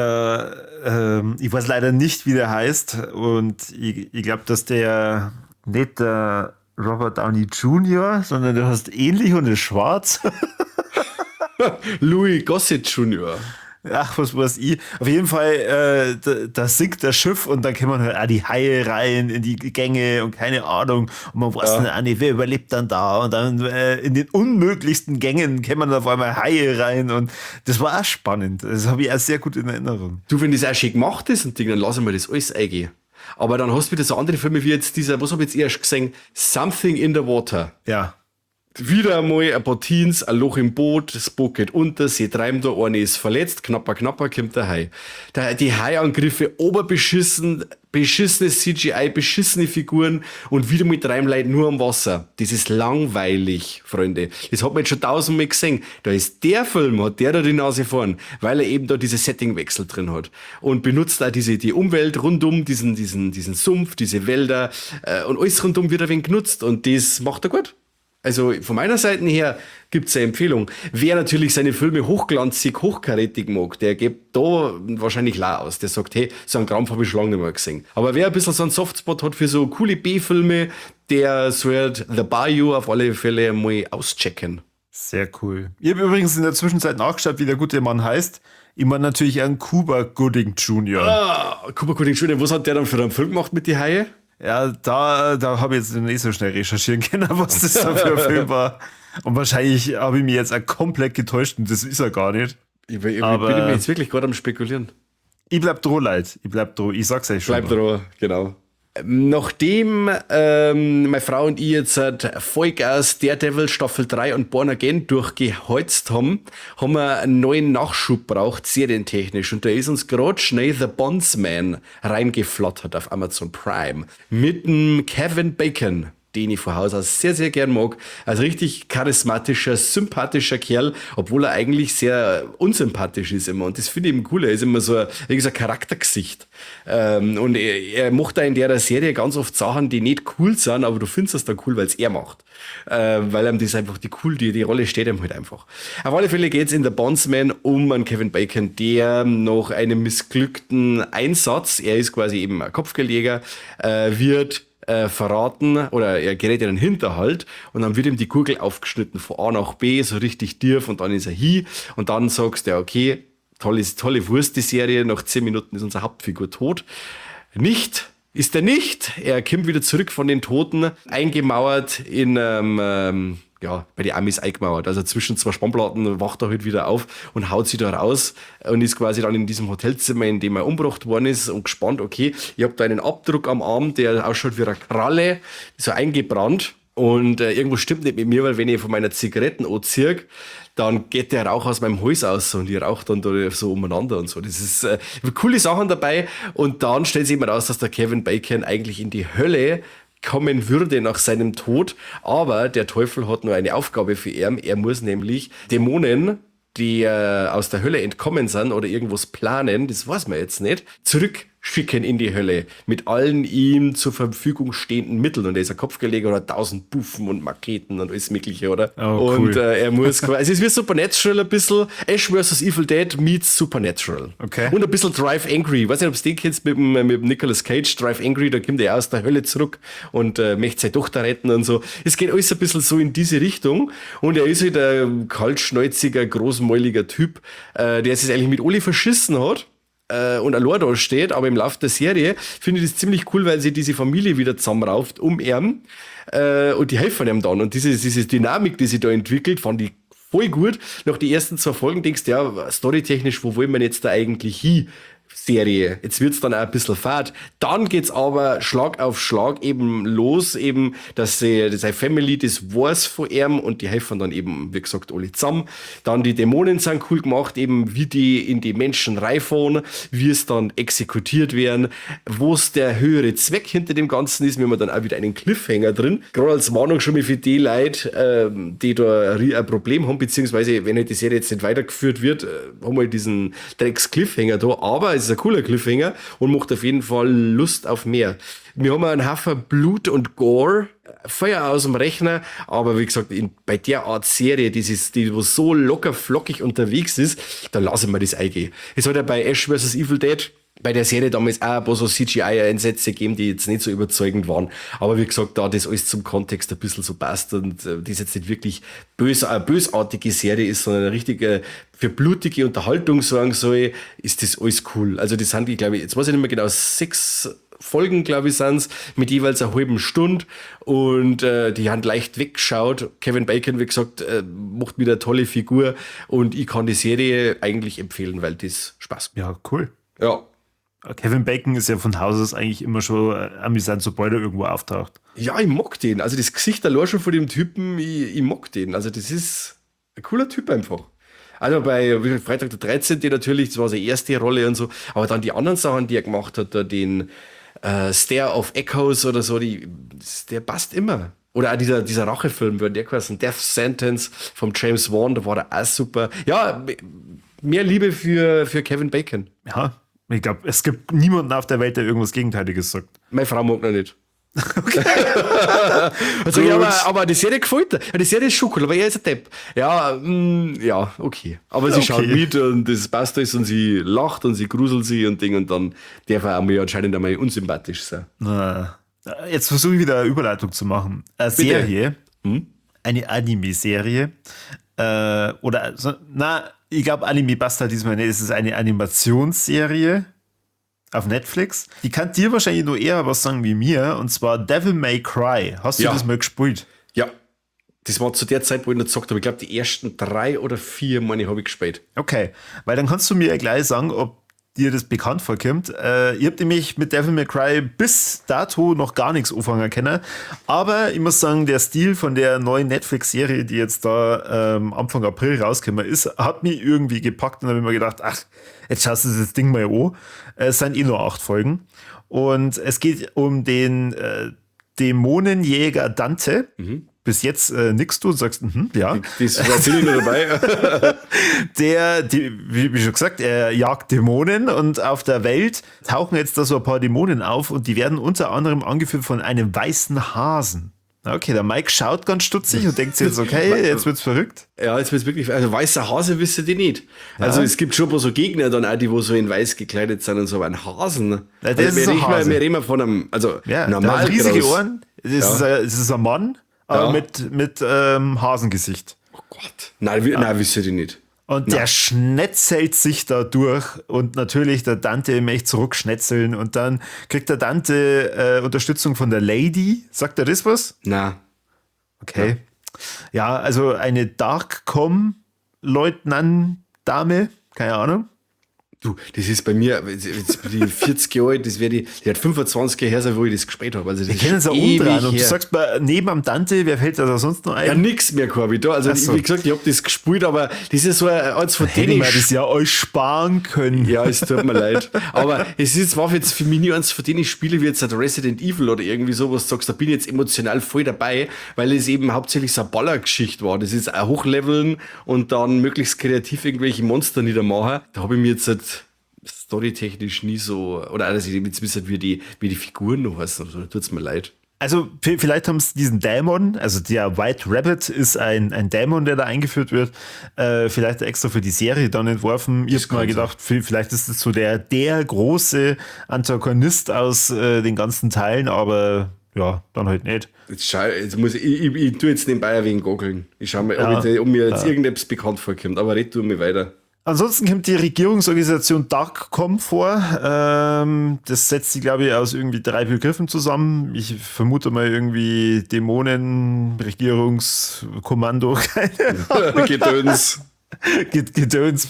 [SPEAKER 1] Ich weiß leider nicht, wie der heißt und ich glaube, dass der nicht der Robert Downey Jr., sondern der heißt ähnlich und ist schwarz.
[SPEAKER 2] Louis Gossett Jr.
[SPEAKER 1] Ach, was weiß ich. Auf jeden Fall, da sinkt das Schiff und dann kommen halt auch die Haie rein in die Gänge und keine Ahnung. Und man weiß dann auch nicht, wer überlebt dann da. Und dann in den unmöglichsten Gängen kommen dann auf einmal Haie rein. Und das war auch spannend. Das habe ich auch sehr gut in Erinnerung.
[SPEAKER 2] Du, wenn das auch schön gemacht ist und Ding, dann lassen wir das alles eingehen. Aber dann hast du wieder so andere Filme wie jetzt dieser, was habe ich jetzt erst gesehen? Something in the Water.
[SPEAKER 1] Ja.
[SPEAKER 2] Wieder einmal ein paar Teens, ein Loch im Boot, das Boot geht unter, sie treiben da, eine ist verletzt, knapper, kommt der Hai. Die Haiangriffe, oberbeschissen, beschissenes CGI, beschissene Figuren und wieder mit Leuten nur am Wasser. Das ist langweilig, Freunde. Das hat man jetzt schon 1000-mal gesehen. Da ist der Film, hat der da die Nase vorn, weil er eben da diese Settingwechsel drin hat. Und benutzt auch die Umwelt rundum, diesen Sumpf, diese Wälder, und alles rundum wird ein wenig genutzt und das macht er gut. Also von meiner Seite her gibt's eine Empfehlung. Wer natürlich seine Filme hochglanzig, hochkarätig mag, der gibt da wahrscheinlich la aus. Der sagt, hey, so einen Krampf habe ich schon lange nicht mehr gesehen. Aber wer ein bisschen so einen Softspot hat für so coole B-Filme, der sollte The Bayou auf alle Fälle mal auschecken.
[SPEAKER 1] Sehr cool. Ich habe übrigens in der Zwischenzeit nachgeschaut, wie der gute Mann heißt. Ich meine natürlich an Cuba Gooding Jr.
[SPEAKER 2] Cuba Gooding Jr., was hat der dann für einen Film gemacht mit die Haie?
[SPEAKER 1] Ja, da habe ich jetzt nicht so schnell recherchieren können, was das da für ein Film war. Und wahrscheinlich habe ich mich jetzt auch komplett getäuscht und das ist er gar nicht.
[SPEAKER 2] Ich bin mir jetzt wirklich gerade am Spekulieren.
[SPEAKER 1] Ich bleib dran, Leute. Ich sag's euch schon.
[SPEAKER 2] Bleib dran, genau. Nachdem meine Frau und ich jetzt Vollgas Daredevil Staffel 3 und Born Again durchgeholzt haben wir einen neuen Nachschub braucht, serientechnisch. Und da ist uns gerade schnell The Bondsman reingeflattert auf Amazon Prime. Mit dem Kevin Bacon, den ich von Haus aus sehr, sehr gern mag. Also richtig charismatischer, sympathischer Kerl, obwohl er eigentlich sehr unsympathisch ist immer. Und das finde ich eben cool. Er ist immer so ein Charaktergesicht. Und er macht da in der Serie ganz oft Sachen, die nicht cool sind, aber du findest es dann cool, weil es er macht. Weil ihm das einfach die Rolle steht ihm halt einfach. Auf alle Fälle geht es in The Bondsman um einen Kevin Bacon, der nach einem missglückten Einsatz, er ist quasi eben ein Kopfgeldjäger, wird verraten oder er gerät in einen Hinterhalt und dann wird ihm die Gurgel aufgeschnitten von A nach B, so richtig tief und dann ist er hier und dann sagst du, ja, okay, tolle Wurst, die Serie, nach 10 Minuten ist unsere Hauptfigur tot. Nicht, ist er nicht, er kommt wieder zurück von den Toten, eingemauert in bei den Amis eingemauert. Also zwischen zwei Spannplatten wacht er halt wieder auf und haut sie da raus und ist quasi dann in diesem Hotelzimmer, in dem er umgebracht worden ist und gespannt, okay, ich habe da einen Abdruck am Arm, der ausschaut wie eine Kralle, so eingebrannt und irgendwo stimmt nicht mit mir, weil wenn ich von meiner Zigaretten anziehe, dann geht der Rauch aus meinem Hals aus und ich rauche dann da so umeinander und so. Das ist coole Sachen dabei und dann stellt sich immer raus, dass der Kevin Bacon eigentlich in die Hölle kommen würde nach seinem Tod, aber der Teufel hat nur eine Aufgabe für ihn. Er muss nämlich Dämonen, die aus der Hölle entkommen sind oder irgendwas planen, das weiß man jetzt nicht, zurückschicken in die Hölle mit allen ihm zur Verfügung stehenden Mitteln. Und er ist ein Kopfgeldjäger oder 1000 Buffen und Maketen und alles mögliche, oder?
[SPEAKER 3] Oh, cool.
[SPEAKER 2] Und er muss quasi, es ist wie Supernatural ein bisschen, Ash vs. Evil Dead meets Supernatural.
[SPEAKER 3] Okay.
[SPEAKER 2] Und ein bisschen Drive Angry. Weiß nicht, ob du den kennst mit dem Nicolas Cage, Drive Angry, da kommt er aus der Hölle zurück und möchte seine Tochter retten und so. Es geht alles ein bisschen so in diese Richtung. Und er ist halt ein kaltschnäuziger, großmäuliger Typ, der sich eigentlich mit alle verschissen hat. Und allein da steht, aber im Laufe der Serie finde ich das ziemlich cool, weil sie diese Familie wieder zusammenrauft um ihn und die helfen ihm dann. Und diese Dynamik, die sich da entwickelt, fand ich voll gut. Nach die ersten 2 Folgen denkst du, ja, storytechnisch, wo wollen wir jetzt da eigentlich hin? Serie. Jetzt wird's dann auch ein bisschen fad. Dann geht's aber Schlag auf Schlag eben los, eben, dass seine Family das weiß von ihm und die helfen dann eben, wie gesagt, alle zusammen. Dann die Dämonen sind cool gemacht, eben wie die in die Menschen reinfahren, wie es dann exekutiert werden, wo es der höhere Zweck hinter dem Ganzen ist. Wir haben dann auch wieder einen Cliffhanger drin. Gerade als Warnung schon mal für die Leute, die da ein Problem haben, beziehungsweise wenn halt die Serie jetzt nicht weitergeführt wird, haben wir halt diesen Drecks-Cliffhanger da. Aber es ist ein cooler Cliffhanger und macht auf jeden Fall Lust auf mehr. Wir haben einen Haufen Blut und Gore, Feuer aus dem Rechner, aber wie gesagt, bei der Art Serie, die so locker flockig unterwegs ist, da lassen wir das eingehen. Es hat ja bei Ash vs. Evil Dead bei der Serie damals auch ein paar so CGI-Einsätze gegeben, die jetzt nicht so überzeugend waren. Aber wie gesagt, da das alles zum Kontext ein bisschen so passt und das jetzt nicht wirklich eine bösartige Serie ist, sondern eine richtige, für blutige Unterhaltung sagen soll, ist das alles cool. Also das sind die, glaube ich, jetzt weiß ich nicht mehr genau, 6 Folgen, glaube ich, sind's, mit jeweils einer halben Stunde und die haben leicht weggeschaut. Kevin Bacon, wie gesagt, macht wieder eine tolle Figur und ich kann die Serie eigentlich empfehlen, weil das Spaß macht.
[SPEAKER 3] Ja, cool.
[SPEAKER 2] Ja.
[SPEAKER 3] Kevin Bacon ist ja von Haus aus eigentlich immer schon amüsant, sobald er irgendwo auftaucht.
[SPEAKER 2] Ja, ich mag den. Also das Gesicht allein schon von dem Typen, ich mag den. Also das ist ein cooler Typ einfach. Also bei Freitag der 13. natürlich, das war seine erste Rolle und so, aber dann die anderen Sachen, die er gemacht hat, da den Stare of Echoes oder so, der passt immer. Oder auch dieser Rachefilm, der quasi Death Sentence vom James Wan, da war der auch super. Ja, mehr Liebe für Kevin Bacon.
[SPEAKER 3] Ja, ich glaube, es gibt niemanden auf der Welt, der irgendwas Gegenteiliges sagt.
[SPEAKER 2] Meine Frau mag noch nicht. Okay. Also, ja, aber die Serie gefällt dir. Ja, die Serie ist schon cool, aber er ist ein Depp. Ja, ja, okay. Aber sie schaut mit und das passt alles und sie lacht und sie gruselt sie und Ding und dann darf er mir anscheinend einmal unsympathisch sein.
[SPEAKER 3] Jetzt versuche ich wieder eine Überleitung zu machen. Eine Serie, eine Anime-Serie, ich glaube, Anime passt halt diesmal nicht. Es ist eine Animationsserie auf Netflix. Die kann dir wahrscheinlich nur eher was sagen wie mir, und zwar Devil May Cry. Hast du das mal gespielt?
[SPEAKER 2] Ja. Das war zu der Zeit, wo ich noch gezockt habe. Ich glaube, die ersten 3 oder 4 Mal habe ich gespielt.
[SPEAKER 3] Okay, weil dann kannst du mir ja gleich sagen, ob
[SPEAKER 1] dir das bekannt vorkommt. Ihr habt nämlich mit Devil May Cry bis dato noch gar nichts anfangen können. Aber ich muss sagen, der Stil von der neuen Netflix-Serie, die jetzt da Anfang April rausgekommen ist, hat mich irgendwie gepackt. Und dann habe ich mir gedacht, ach, jetzt schaust du das Ding mal an. Es sind nur 8 Folgen. Und es geht um den Dämonenjäger Dante. Bis jetzt nix du und sagst, ja.
[SPEAKER 2] Das war ziemlich nur dabei.
[SPEAKER 1] Wie schon gesagt, er jagt Dämonen und auf der Welt tauchen jetzt da so ein paar Dämonen auf und die werden unter anderem angeführt von einem weißen Hasen. Okay, der Mike schaut ganz stutzig und denkt sich jetzt, okay, jetzt wird's verrückt.
[SPEAKER 2] Ja, jetzt wird's wirklich, also weißer Hase wisst ihr nicht. Also es gibt schon ein paar so Gegner dann auch, die wo so in weiß gekleidet sind und so, aber ein Hasen.
[SPEAKER 1] Ja, das ist ein Hase.
[SPEAKER 2] Wir reden von einem, also
[SPEAKER 1] ja,
[SPEAKER 2] normal
[SPEAKER 1] riesige Ohren, es ist ein Mann, aber mit Hasengesicht.
[SPEAKER 2] Oh Gott. Nein, wisst ihr die nicht.
[SPEAKER 1] Und der schnetzelt sich da durch und natürlich der Dante möchte zurückschnetzeln und dann kriegt der Dante Unterstützung von der Lady. Sagt er das was?
[SPEAKER 2] Na.
[SPEAKER 1] Okay. Ja, also eine Darkcom-Leutnant-Dame, keine Ahnung.
[SPEAKER 2] Du, das ist bei mir, die 40 Jahre alt, die hat 25 Jahre her sein, wo ich das gespielt habe. Also das
[SPEAKER 1] kennen sie umdrehen. Und du sagst neben am Dante, wer fällt da sonst noch ein?
[SPEAKER 2] Ja, nix mehr, Corby. Also, wie gesagt, ich habe das gespielt, aber das ist so eins von denen.
[SPEAKER 1] Ich das ja euch sparen können.
[SPEAKER 2] Ja, es tut mir leid. Aber war jetzt für mich nie eins von denen Spiele wie jetzt Resident Evil oder irgendwie sowas, sagst, da bin ich jetzt emotional voll dabei, weil es eben hauptsächlich so eine Ballergeschichte war. Das ist ein Hochleveln und dann möglichst kreativ irgendwelche Monster niedermachen. Da habe ich mir jetzt storytechnisch nie so, oder dass ich jetzt wissen, wie die Figuren noch heißen, da tut's mir leid.
[SPEAKER 1] Also vielleicht haben sie diesen Dämon, also der White Rabbit ist ein Dämon, der da eingeführt wird, vielleicht extra für die Serie dann entworfen. Ich habe mal gedacht, vielleicht ist das so der große Antagonist aus den ganzen Teilen, aber ja, dann halt nicht.
[SPEAKER 2] Jetzt muss ich tue jetzt nebenbei ein wenig goggeln. Ich schau mal, ob mir jetzt irgendetwas bekannt vorkommt, aber red du mir weiter.
[SPEAKER 1] Ansonsten kommt die Regierungsorganisation Darkcom vor. Das setzt sich, glaube ich, aus irgendwie 3 Begriffen zusammen. Ich vermute mal irgendwie Dämonen, Regierungskommando,
[SPEAKER 2] Gedöns.
[SPEAKER 1] Gedöns.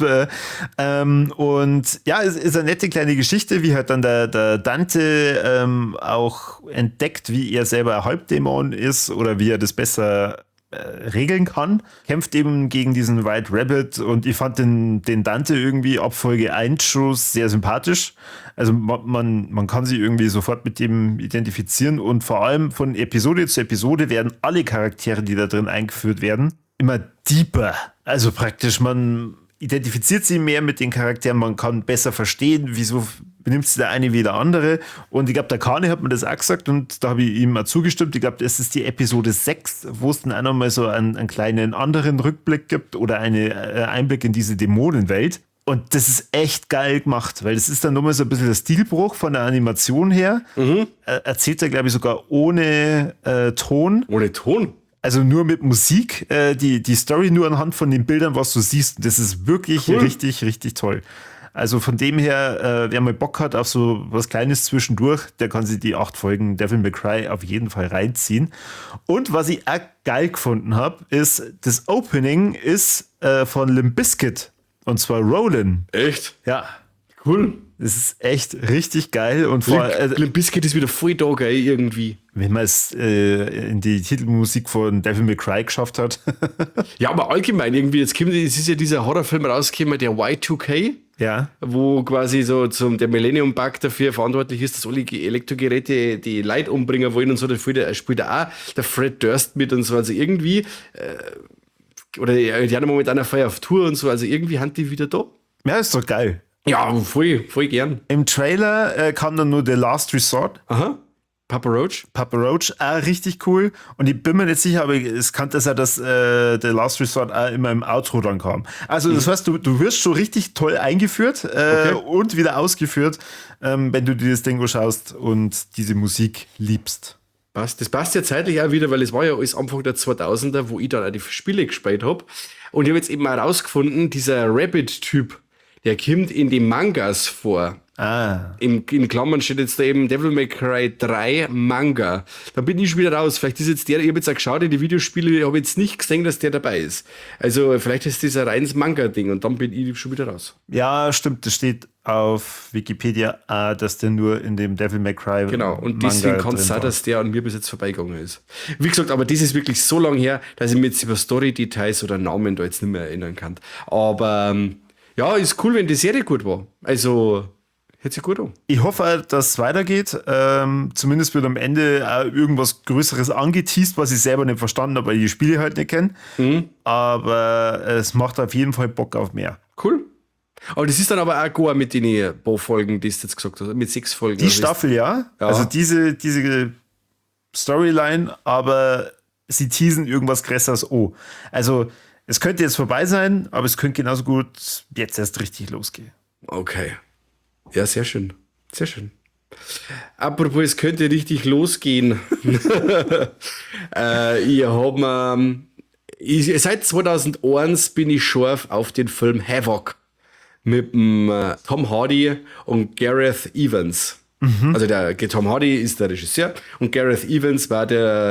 [SPEAKER 1] Und ja, es ist eine nette kleine Geschichte, wie halt dann der Dante auch entdeckt, wie er selber ein Halbdämon ist oder wie er das besser regeln kann, kämpft eben gegen diesen White Rabbit und ich fand den Dante irgendwie ab Folge 1 schon sehr sympathisch. Also man kann sich irgendwie sofort mit dem identifizieren und vor allem von Episode zu Episode werden alle Charaktere, die da drin eingeführt werden, immer deeper. Also praktisch, man identifiziert sie mehr mit den Charakteren, man kann besser verstehen, wieso benimmt sich der eine wie der andere. Und ich glaube, der Kane hat mir das auch gesagt und da habe ich ihm auch zugestimmt. Ich glaube, es ist die Episode 6, wo es dann auch nochmal so einen kleinen anderen Rückblick gibt oder einen Einblick in diese Dämonenwelt. Und das ist echt geil gemacht, weil das ist dann nochmal so ein bisschen der Stilbruch von der Animation her. Erzählt er, glaube ich, sogar ohne Ton.
[SPEAKER 2] Ohne Ton?
[SPEAKER 1] Also nur mit Musik, die Story nur anhand von den Bildern, was du siehst. Das ist wirklich richtig, richtig toll. Also von dem her, wer mal Bock hat auf so was Kleines zwischendurch, der kann sich die 8 Folgen Devil May Cry auf jeden Fall reinziehen. Und was ich auch geil gefunden habe, ist, das Opening ist von Limp Bizkit. Und zwar Rollin'.
[SPEAKER 2] Echt?
[SPEAKER 1] Ja.
[SPEAKER 2] Cool.
[SPEAKER 1] Das ist echt richtig geil. Und
[SPEAKER 2] Limp Bizkit ist wieder voll da, geil, irgendwie.
[SPEAKER 1] Wenn man es in die Titelmusik von Devil May Cry geschafft hat.
[SPEAKER 2] Ja, aber allgemein irgendwie, es ist ja dieser Horrorfilm rausgekommen, der Y2K.
[SPEAKER 1] Ja.
[SPEAKER 2] Wo quasi so der Millennium Bug dafür verantwortlich ist, dass alle Elektrogeräte die Leute umbringen wollen und so. Da spielt auch der Fred Durst mit und so. Also irgendwie, oder die haben momentan eine Feier auf Tour und so. Also irgendwie haben die wieder da.
[SPEAKER 1] Ja, ist doch geil.
[SPEAKER 2] Ja, voll gern.
[SPEAKER 1] Im Trailer kam dann nur The Last Resort.
[SPEAKER 2] Aha. Papa Roach,
[SPEAKER 1] auch richtig cool. Und ich bin mir nicht sicher, aber es kann das ja, dass The Last Resort auch immer im Outro dann kam. Also das heißt, du wirst schon richtig toll eingeführt und wieder ausgeführt, wenn du dir das Ding schaust und diese Musik liebst.
[SPEAKER 2] Das passt ja zeitlich auch wieder, weil es war ja alles Anfang der 2000er, wo ich dann auch die Spiele gespielt habe. Und ich habe jetzt eben auch rausgefunden, dieser Rabbit-Typ, der kommt in den Mangas vor. In Klammern steht jetzt da eben Devil May Cry 3 Manga. Da bin ich schon wieder raus. Vielleicht ist jetzt ich habe jetzt auch geschaut in die Videospiele, ich habe jetzt nicht gesehen, dass der dabei ist. Also vielleicht ist das ein reines Manga-Ding und dann bin ich schon wieder raus.
[SPEAKER 1] Ja, stimmt, das steht auf Wikipedia, dass der nur in dem Devil May Cry
[SPEAKER 2] Genau, und deswegen kann es sein, dass der an mir bis jetzt vorbeigegangen ist. Wie gesagt, aber das ist wirklich so lang her, dass ich mich jetzt über Story-Details oder Namen da jetzt nicht mehr erinnern kann. Aber ja, ist cool, wenn die Serie gut war. Also hört sich gut an.
[SPEAKER 1] Ich hoffe, dass es weitergeht. Zumindest wird am Ende auch irgendwas Größeres angeteased, was ich selber nicht verstanden habe, weil ich die Spiele halt nicht kenne. Aber es macht auf jeden Fall Bock auf mehr.
[SPEAKER 2] Cool. Aber das ist dann aber auch gar mit den paar Folgen, die du jetzt gesagt hast, mit 6 Folgen.
[SPEAKER 1] Die Staffel, ja. Also diese Storyline, aber sie teasen irgendwas Größeres. Oh. Also es könnte jetzt vorbei sein, aber es könnte genauso gut jetzt erst richtig losgehen.
[SPEAKER 2] Okay. Ja, sehr schön. Sehr schön. Apropos, es könnte richtig losgehen. Seit 2001 bin ich scharf auf den Film Havoc mit dem Tom Hardy und Gareth Evans. Also der Tom Hardy ist der Regisseur und Gareth Evans war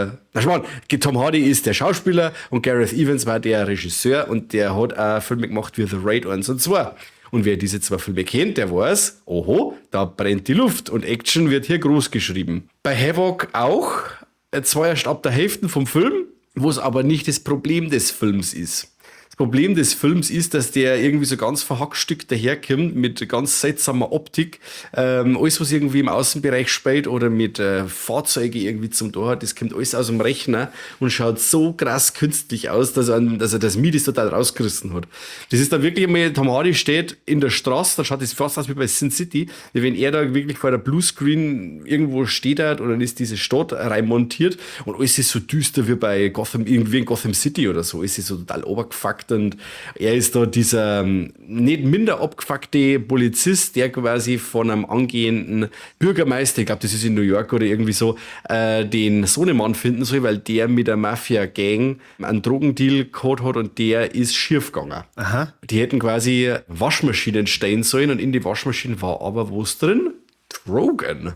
[SPEAKER 2] Tom Hardy ist der Schauspieler und Gareth Evans war der Regisseur und der hat auch Filme gemacht wie The Raid 1 und 2. Und wer diese 2 Filme kennt, der weiß, oho, da brennt die Luft und Action wird hier groß geschrieben. Bei Havoc auch, zwar erst ab der Hälfte vom Film, wo es aber nicht das Problem des Films ist. Das Problem des Films ist, dass der irgendwie so ganz verhackstückt daherkommt mit ganz seltsamer Optik. Alles, was irgendwie im Außenbereich spielt oder mit Fahrzeugen irgendwie zum Tor hat, das kommt alles aus dem Rechner und schaut so krass künstlich aus, dass er das Miet total rausgerissen hat. Das ist dann wirklich einmal, Tom Hardy steht in der Straße, da schaut das fast aus wie bei Sin City, wie wenn er da wirklich vor der Bluescreen irgendwo steht hat und dann ist diese Stadt reinmontiert und alles ist so düster wie bei Gotham, irgendwie in Gotham City oder so. Es ist so total obergefuckt. Und er ist da dieser nicht minder abgefuckte Polizist, der quasi von einem angehenden Bürgermeister, ich glaube, das ist in New York oder irgendwie so, den Sohnemann finden soll, weil der mit der Mafia-Gang einen Drogendeal gehabt hat und der ist schief gegangen.
[SPEAKER 1] Aha.
[SPEAKER 2] Die hätten quasi Waschmaschinen stehen sollen und in die Waschmaschine war aber was drin? Trogan.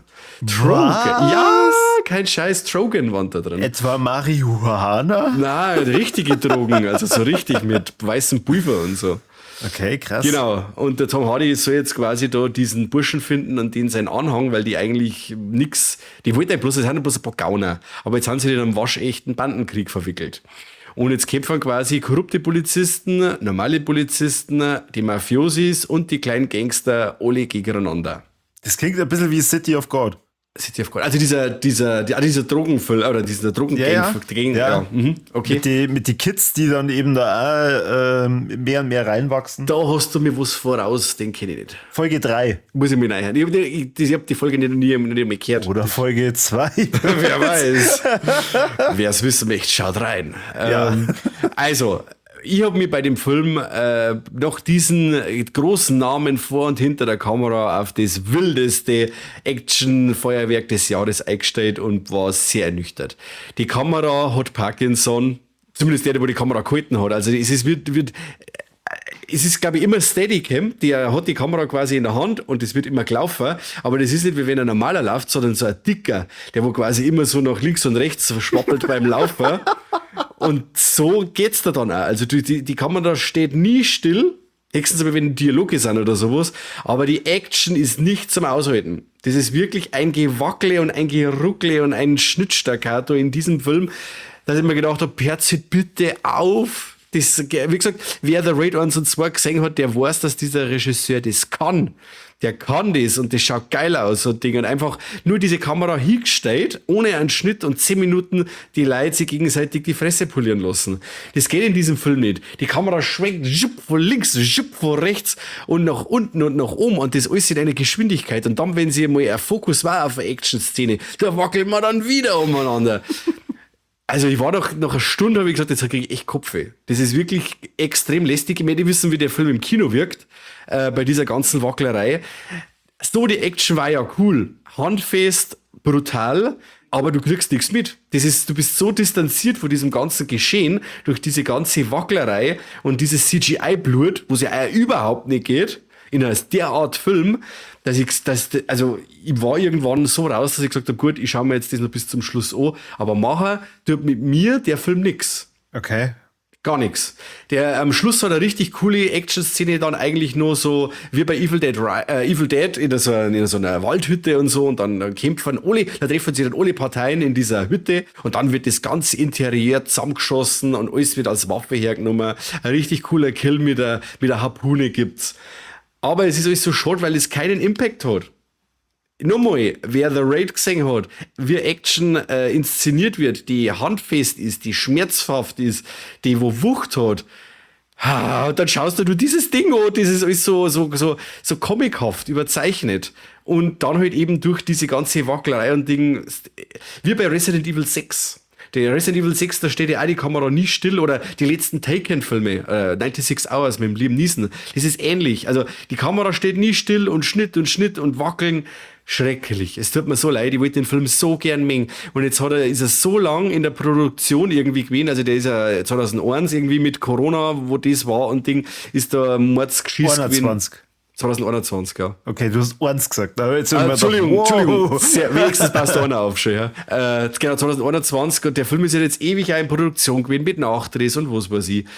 [SPEAKER 2] Ja, kein Scheiß, Trogan war da drin.
[SPEAKER 1] Etwa Marihuana?
[SPEAKER 2] Nein, richtige Drogen, also so richtig mit weißem Pulver und so.
[SPEAKER 1] Okay, krass.
[SPEAKER 2] Genau, und der Tom Hardy soll jetzt quasi da diesen Burschen finden und den seinen Anhang, weil die eigentlich nix, die wollten ja bloß, das sind ja bloß ein paar Gauner, aber jetzt haben sie in einem waschechten Bandenkrieg verwickelt. Und jetzt kämpfen quasi korrupte Polizisten, normale Polizisten, die Mafiosis und die kleinen Gangster alle gegeneinander.
[SPEAKER 1] Das klingt ein bisschen wie City of God.
[SPEAKER 2] City of God. Also dieser Drogenfilm oder dieser Drogengang.
[SPEAKER 1] Ja.
[SPEAKER 2] Okay.
[SPEAKER 1] Mit die Kids, die dann eben da auch, mehr und mehr reinwachsen.
[SPEAKER 2] Da hast du mir was voraus, den kenne ich nicht.
[SPEAKER 1] Folge 3.
[SPEAKER 2] Muss ich mich reinhören. Ich hab die Folge nie mehr gehört.
[SPEAKER 1] Oder Folge 2.
[SPEAKER 2] Wer weiß. Wer es wissen möchte, schaut rein.
[SPEAKER 1] Ja.
[SPEAKER 2] Also, ich habe mir bei dem Film noch diesen großen Namen vor und hinter der Kamera auf das wildeste Action-Feuerwerk des Jahres eingestellt und war sehr ernüchtert. Die Kamera hat Parkinson, zumindest der, die Kamera gehalten hat. Also es ist, glaube ich, immer Steadicam, der hat die Kamera quasi in der Hand und es wird immer gelaufen, aber das ist nicht wie wenn ein normaler läuft, sondern so ein dicker, der wo quasi immer so nach links und rechts schwappelt beim Laufen. Und so geht's da dann auch. Also die Kamera steht nie still, höchstens aber wenn Dialoge sind oder sowas, aber die Action ist nicht zum Aushalten. Das ist wirklich ein Gewackle und ein Geruckle und ein Schnittstaccato in diesem Film, dass ich mir gedacht habe, hört bitte auf. Das, wie gesagt, wer The Raid 1 und 2 gesehen hat, der weiß, dass dieser Regisseur das kann. Der kann das und das schaut geil aus, so ein Ding. Und einfach nur diese Kamera hingestellt, ohne einen Schnitt und 10 Minuten die Leute sich gegenseitig die Fresse polieren lassen. Das geht in diesem Film nicht. Die Kamera schwenkt von links, von rechts und nach unten und nach oben und das alles in einer Geschwindigkeit. Und dann, wenn sie mal ein Fokus war auf eine Action-Szene, da wackelt man dann wieder umeinander. Also ich war doch nach einer Stunde, habe ich gesagt, jetzt kriege ich echt Kopfweh. Das ist wirklich extrem lästig. Ich möchte wissen, wie der Film im Kino wirkt, bei dieser ganzen Wacklerei. So, die Action war ja cool. Handfest, brutal, aber du kriegst nichts mit. Du bist so distanziert von diesem ganzen Geschehen durch diese ganze Wacklerei und dieses CGI-Blut, wo es ja überhaupt nicht geht. in einer derart Film, ich war irgendwann so raus, dass ich gesagt habe, gut, ich schaue mir jetzt das noch bis zum Schluss an, aber machen tut mit mir der Film nix.
[SPEAKER 1] Okay.
[SPEAKER 2] Gar nichts. Der am Schluss hat eine richtig coole Action-Szene dann eigentlich nur so wie bei Evil Dead in so einer Waldhütte und so und dann kämpfen alle, da treffen sich dann alle Parteien in dieser Hütte und dann wird das ganze Interieur zusammengeschossen und alles wird als Waffe hergenommen. Ein richtig cooler Kill mit der Harpune gibt's. Aber es ist alles so schade, weil es keinen Impact hat. Nochmal, wer The Raid gesehen hat, wie Action inszeniert wird, die handfest ist, die schmerzhaft ist, die wo Wucht hat, dann schaust du dieses Ding an, das ist alles so comichaft, überzeichnet. Und dann halt eben durch diese ganze Wackelerei und Ding, wie bei Resident Evil 6. Der Resident Evil 6, da steht ja auch die Kamera nie still, oder die letzten Taken-Filme, 96 Hours mit dem Liam Neeson, das ist ähnlich. Also die Kamera steht nie still und Schnitt und wackeln. Schrecklich. Es tut mir so leid, ich wollte den Film so gern mengen. Und jetzt ist er so lang in der Produktion irgendwie gewesen, also der ist ja 2001 irgendwie mit Corona, wo das war und Ding, ist da Mordsgeschiss gewesen. 2021, ja.
[SPEAKER 1] Okay, du hast 1 gesagt.
[SPEAKER 2] Entschuldigung. Wenigstens passt da einer auf schon, ja. Genau, 2021 und der Film ist ja jetzt ewig auch in Produktion gewesen mit Nachdrehs und was weiß ich.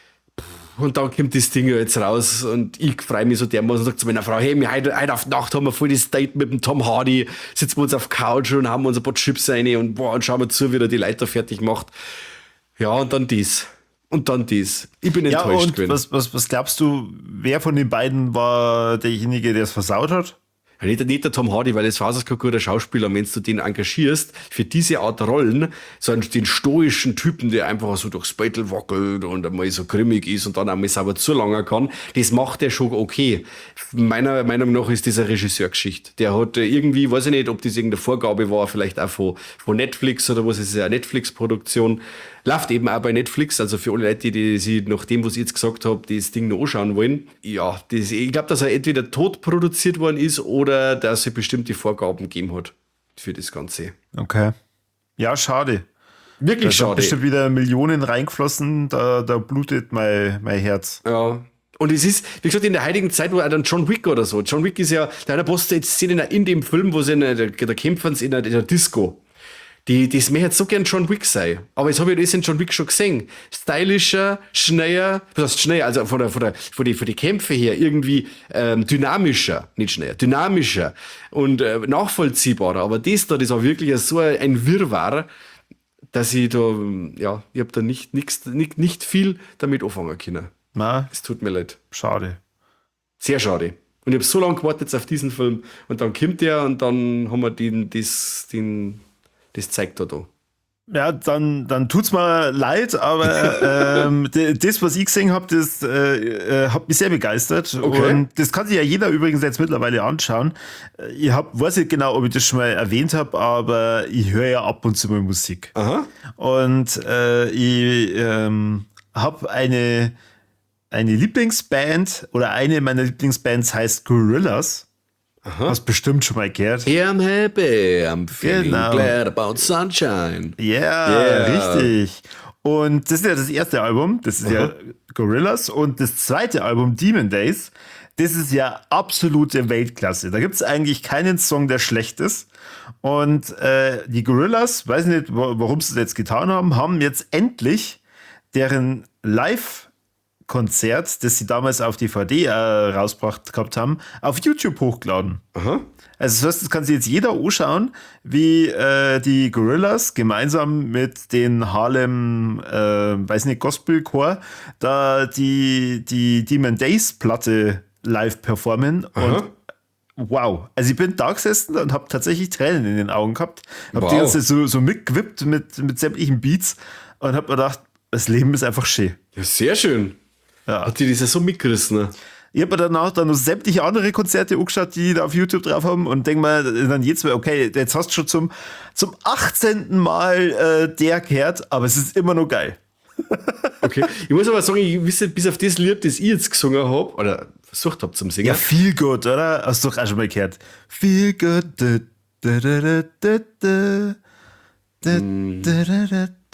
[SPEAKER 2] Und dann kommt das Ding jetzt raus und ich freue mich so dermaßen und sage zu meiner Frau, hey, heute auf Nacht haben wir voll das Date mit dem Tom Hardy, sitzen wir uns auf Couch und haben uns ein paar Chips rein und schauen wir zu, wie er die Leiter fertig macht. Ja, und dann das. Und dann das. Ich bin enttäuscht gewesen.
[SPEAKER 1] Was glaubst du, wer von den beiden war derjenige, der es versaut hat?
[SPEAKER 2] Ja, nicht der Tom Hardy, weil es war kein guter Schauspieler. Und wenn du den engagierst für diese Art Rollen, so den stoischen Typen, der einfach so durchs Beutel wackelt und einmal so grimmig ist und dann einmal sauber zulangen kann, das macht er schon okay. Meiner Meinung nach ist das eine Regisseurgeschichte. Der hat irgendwie, weiß ich nicht, ob das irgendeine Vorgabe war, vielleicht auch von Netflix oder was, es ist ja eine Netflix-Produktion. Läuft eben auch bei Netflix, also für alle Leute, die sich nach dem, was ich jetzt gesagt habe, das Ding noch anschauen wollen. Ja, ich glaube, dass er entweder tot produziert worden ist oder dass er bestimmte Vorgaben gegeben hat für das Ganze.
[SPEAKER 1] Okay. Ja, schade.
[SPEAKER 2] Wirklich schade.
[SPEAKER 1] Da bestimmt wieder Millionen reingeflossen, da blutet mein Herz.
[SPEAKER 2] Ja. Und es ist, wie gesagt, in der heutigen Zeit, wo auch dann John Wick oder so. John Wick ist ja, da postet jetzt Szenen in dem Film, wo sie da kämpfen in der Disco. Das möchte jetzt so gern John Wick sein. Aber jetzt habe ich das in John Wick schon gesehen. Stylischer, schneller, was heißt schneller, also von die Kämpfe her irgendwie dynamischer, nicht schneller, dynamischer und nachvollziehbarer. Aber das war wirklich so ein Wirrwarr, dass ich da, ja, ich habe da nicht viel damit anfangen können. Es tut mir leid.
[SPEAKER 1] Schade.
[SPEAKER 2] Sehr schade. Und ich habe so lange gewartet jetzt auf diesen Film und dann kommt der und dann haben wir das zeigt er da.
[SPEAKER 1] Ja, dann tut's mir leid, aber das, was ich gesehen habe, das hat mich sehr begeistert.
[SPEAKER 2] Okay.
[SPEAKER 1] Und das kann sich ja jeder übrigens jetzt mittlerweile anschauen. Weiß nicht genau, ob ich das schon mal erwähnt habe, aber ich höre ja ab und zu mal Musik.
[SPEAKER 2] Aha.
[SPEAKER 1] Und ich habe eine Lieblingsband oder eine meiner Lieblingsbands heißt Gorillaz.
[SPEAKER 2] Aha.
[SPEAKER 1] Hast bestimmt schon mal gehört.
[SPEAKER 2] I'm happy, I'm feeling glad about sunshine.
[SPEAKER 1] Yeah, richtig. Und das ist ja das erste Album, das ist ja Gorillaz. Und das zweite Album, Demon Days, das ist ja absolute Weltklasse. Da gibt es eigentlich keinen Song, der schlecht ist. Und die Gorillaz, weiß nicht, warum sie das jetzt getan haben jetzt endlich deren Live-Konzert, das sie damals auf DVD rausgebracht gehabt haben, auf YouTube hochgeladen.
[SPEAKER 2] Aha.
[SPEAKER 1] Also das kann sich jetzt jeder anschauen, wie die Gorillaz gemeinsam mit den Harlem, weiß nicht, Gospelchor, da die Demon Days Platte live performen. Und wow, also ich bin da gesessen und habe tatsächlich Tränen in den Augen gehabt. Habe die ganze Zeit so mitgewippt mit sämtlichen Beats und habe mir gedacht, das Leben ist einfach schön.
[SPEAKER 2] Ja, sehr schön.
[SPEAKER 1] Ja.
[SPEAKER 2] Hat die das ja so mitgerissen? Ne?
[SPEAKER 1] Ich habe mir danach dann noch sämtliche andere Konzerte angeschaut, die da auf YouTube drauf haben und denke mal dann jedes Mal, okay, jetzt hast du schon zum 18. Mal der gehört, aber es ist immer noch geil.
[SPEAKER 2] Okay, ich muss aber sagen, ich wisse, bis auf das Lied, das ich jetzt gesungen habe, oder versucht habe zum Singen.
[SPEAKER 1] Ja, Feel Good, oder? Hast du doch auch schon mal gehört. Feel Good.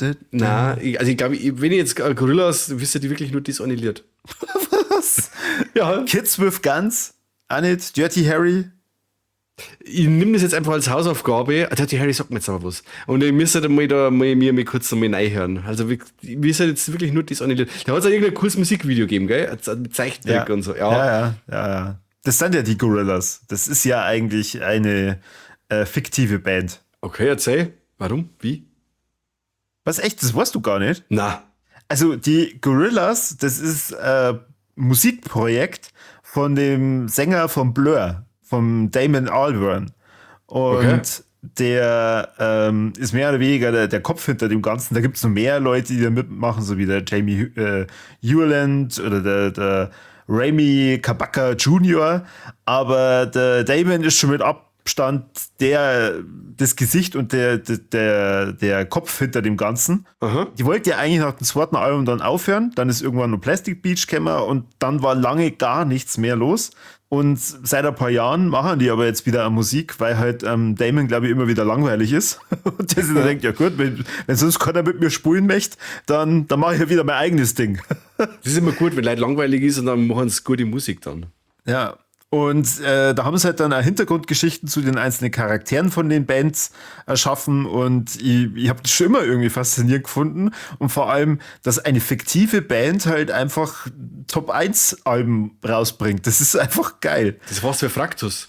[SPEAKER 2] Nein, also ich glaube, wenn ich jetzt Gorillaz, wisst ihr die wirklich nur das eine Lied.
[SPEAKER 1] Was?
[SPEAKER 2] Ja.
[SPEAKER 3] Kids with Guns, auch nicht. Dirty Harry.
[SPEAKER 2] Ich nehme das jetzt einfach als Hausaufgabe. Dirty Harry sagt mir jetzt aber was. Und ich müsste halt mir kurz noch mal reinhören. Also, wir sind jetzt wirklich nur das eine Lied. Da hat es auch irgendein cooles Musikvideo gegeben, gell? Mit Zeichentrick und so.
[SPEAKER 3] Ja. Das sind ja die Gorillas. Das ist ja eigentlich eine fiktive Band.
[SPEAKER 2] Okay, erzähl. Warum? Wie?
[SPEAKER 3] Was, echt? Das weißt du gar nicht?
[SPEAKER 2] Na.
[SPEAKER 3] Also, die Gorillas, das ist ein Musikprojekt von dem Sänger von Blur, vom Damon Albarn. Und der ist mehr oder weniger der Kopf hinter dem Ganzen. Da gibt es noch mehr Leute, die da mitmachen, so wie der Jamie Hewland oder der Rami Kabaka Jr. Aber der Damon ist schon mit Abstand das Gesicht und der Kopf hinter dem Ganzen.
[SPEAKER 2] Aha.
[SPEAKER 3] Die wollten ja eigentlich nach dem zweiten Album dann aufhören. Dann ist irgendwann nur Plastic Beach gekommen und dann war lange gar nichts mehr los. Und seit ein paar Jahren machen die aber jetzt wieder Musik, weil halt Damon, glaube ich, immer wieder langweilig ist. Und der sich dann denkt, ja gut, wenn sonst keiner mit mir spulen möchte, dann mache ich ja wieder mein eigenes Ding.
[SPEAKER 2] Das ist immer gut, wenn Leute langweilig ist und dann machen sie gute Musik dann.
[SPEAKER 3] Ja, und da haben sie halt dann auch Hintergrundgeschichten zu den einzelnen Charakteren von den Bands erschaffen und ich habe das schon immer irgendwie faszinierend gefunden und vor allem, dass eine fiktive Band halt einfach Top-1-Alben rausbringt. Das ist einfach geil.
[SPEAKER 2] Das war's für Fraktus.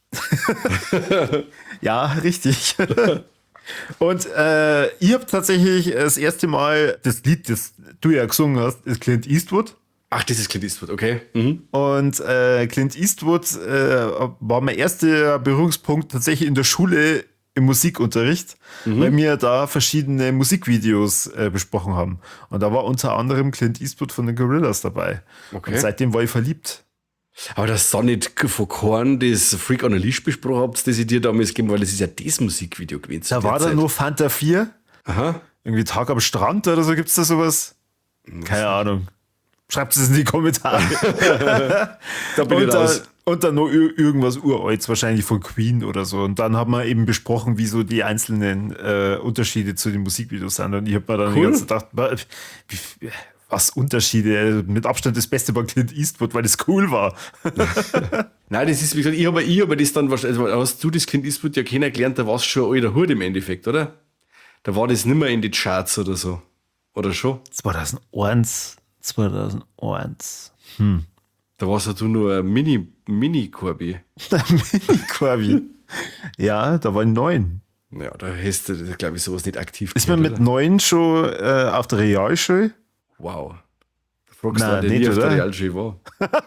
[SPEAKER 3] Ja, richtig. Und ich habe tatsächlich das erste Mal das Lied, das du ja gesungen hast, ist Clint Eastwood.
[SPEAKER 2] Ach, das ist Clint Eastwood, okay. Mhm.
[SPEAKER 3] Und Clint Eastwood war mein erster Berührungspunkt tatsächlich in der Schule im Musikunterricht, weil wir da verschiedene Musikvideos besprochen haben. Und da war unter anderem Clint Eastwood von den Gorillaz dabei.
[SPEAKER 2] Okay.
[SPEAKER 3] Und seitdem war ich verliebt.
[SPEAKER 2] Aber das ist nicht von Korn, das Freak on a Leash besprochen habt, das ich dir damals gegeben, weil das ist ja das Musikvideo gewesen.
[SPEAKER 3] Da war da nur Fanta 4.
[SPEAKER 2] Aha.
[SPEAKER 3] Irgendwie Tag am Strand oder so, gibt's da sowas? Keine Ahnung. Schreibt es in die Kommentare.
[SPEAKER 2] Da bin ich raus.
[SPEAKER 3] Und dann noch irgendwas Uraltes, wahrscheinlich von Queen oder so. Und dann haben wir eben besprochen, wie so die einzelnen Unterschiede zu den Musikvideos sind. Und ich habe mir dann die ganze Zeit gedacht, was Unterschiede? Mit Abstand das Beste bei Clint Eastwood, weil das cool war.
[SPEAKER 2] Nein, das ist, wie gesagt, ich habe das dann wahrscheinlich, also hast du das Clint Eastwood ja kennengelernt, da war es schon ein alter Hut im Endeffekt, oder? Da war das nicht mehr in die Charts oder so. Oder schon?
[SPEAKER 3] 2001.
[SPEAKER 2] Da warst ja du nur ein Mini-Corby.
[SPEAKER 3] Mini-Corby. Ja, da war ich 9.
[SPEAKER 2] Ja, da hast du, glaube ich, sowas nicht aktiv
[SPEAKER 3] Ist man mit 9 schon auf der Realschule?
[SPEAKER 2] Wow. Da fragst du
[SPEAKER 3] Nein,
[SPEAKER 2] den, der
[SPEAKER 3] nicht,
[SPEAKER 2] nie auf der
[SPEAKER 3] oder?
[SPEAKER 2] Realschule war.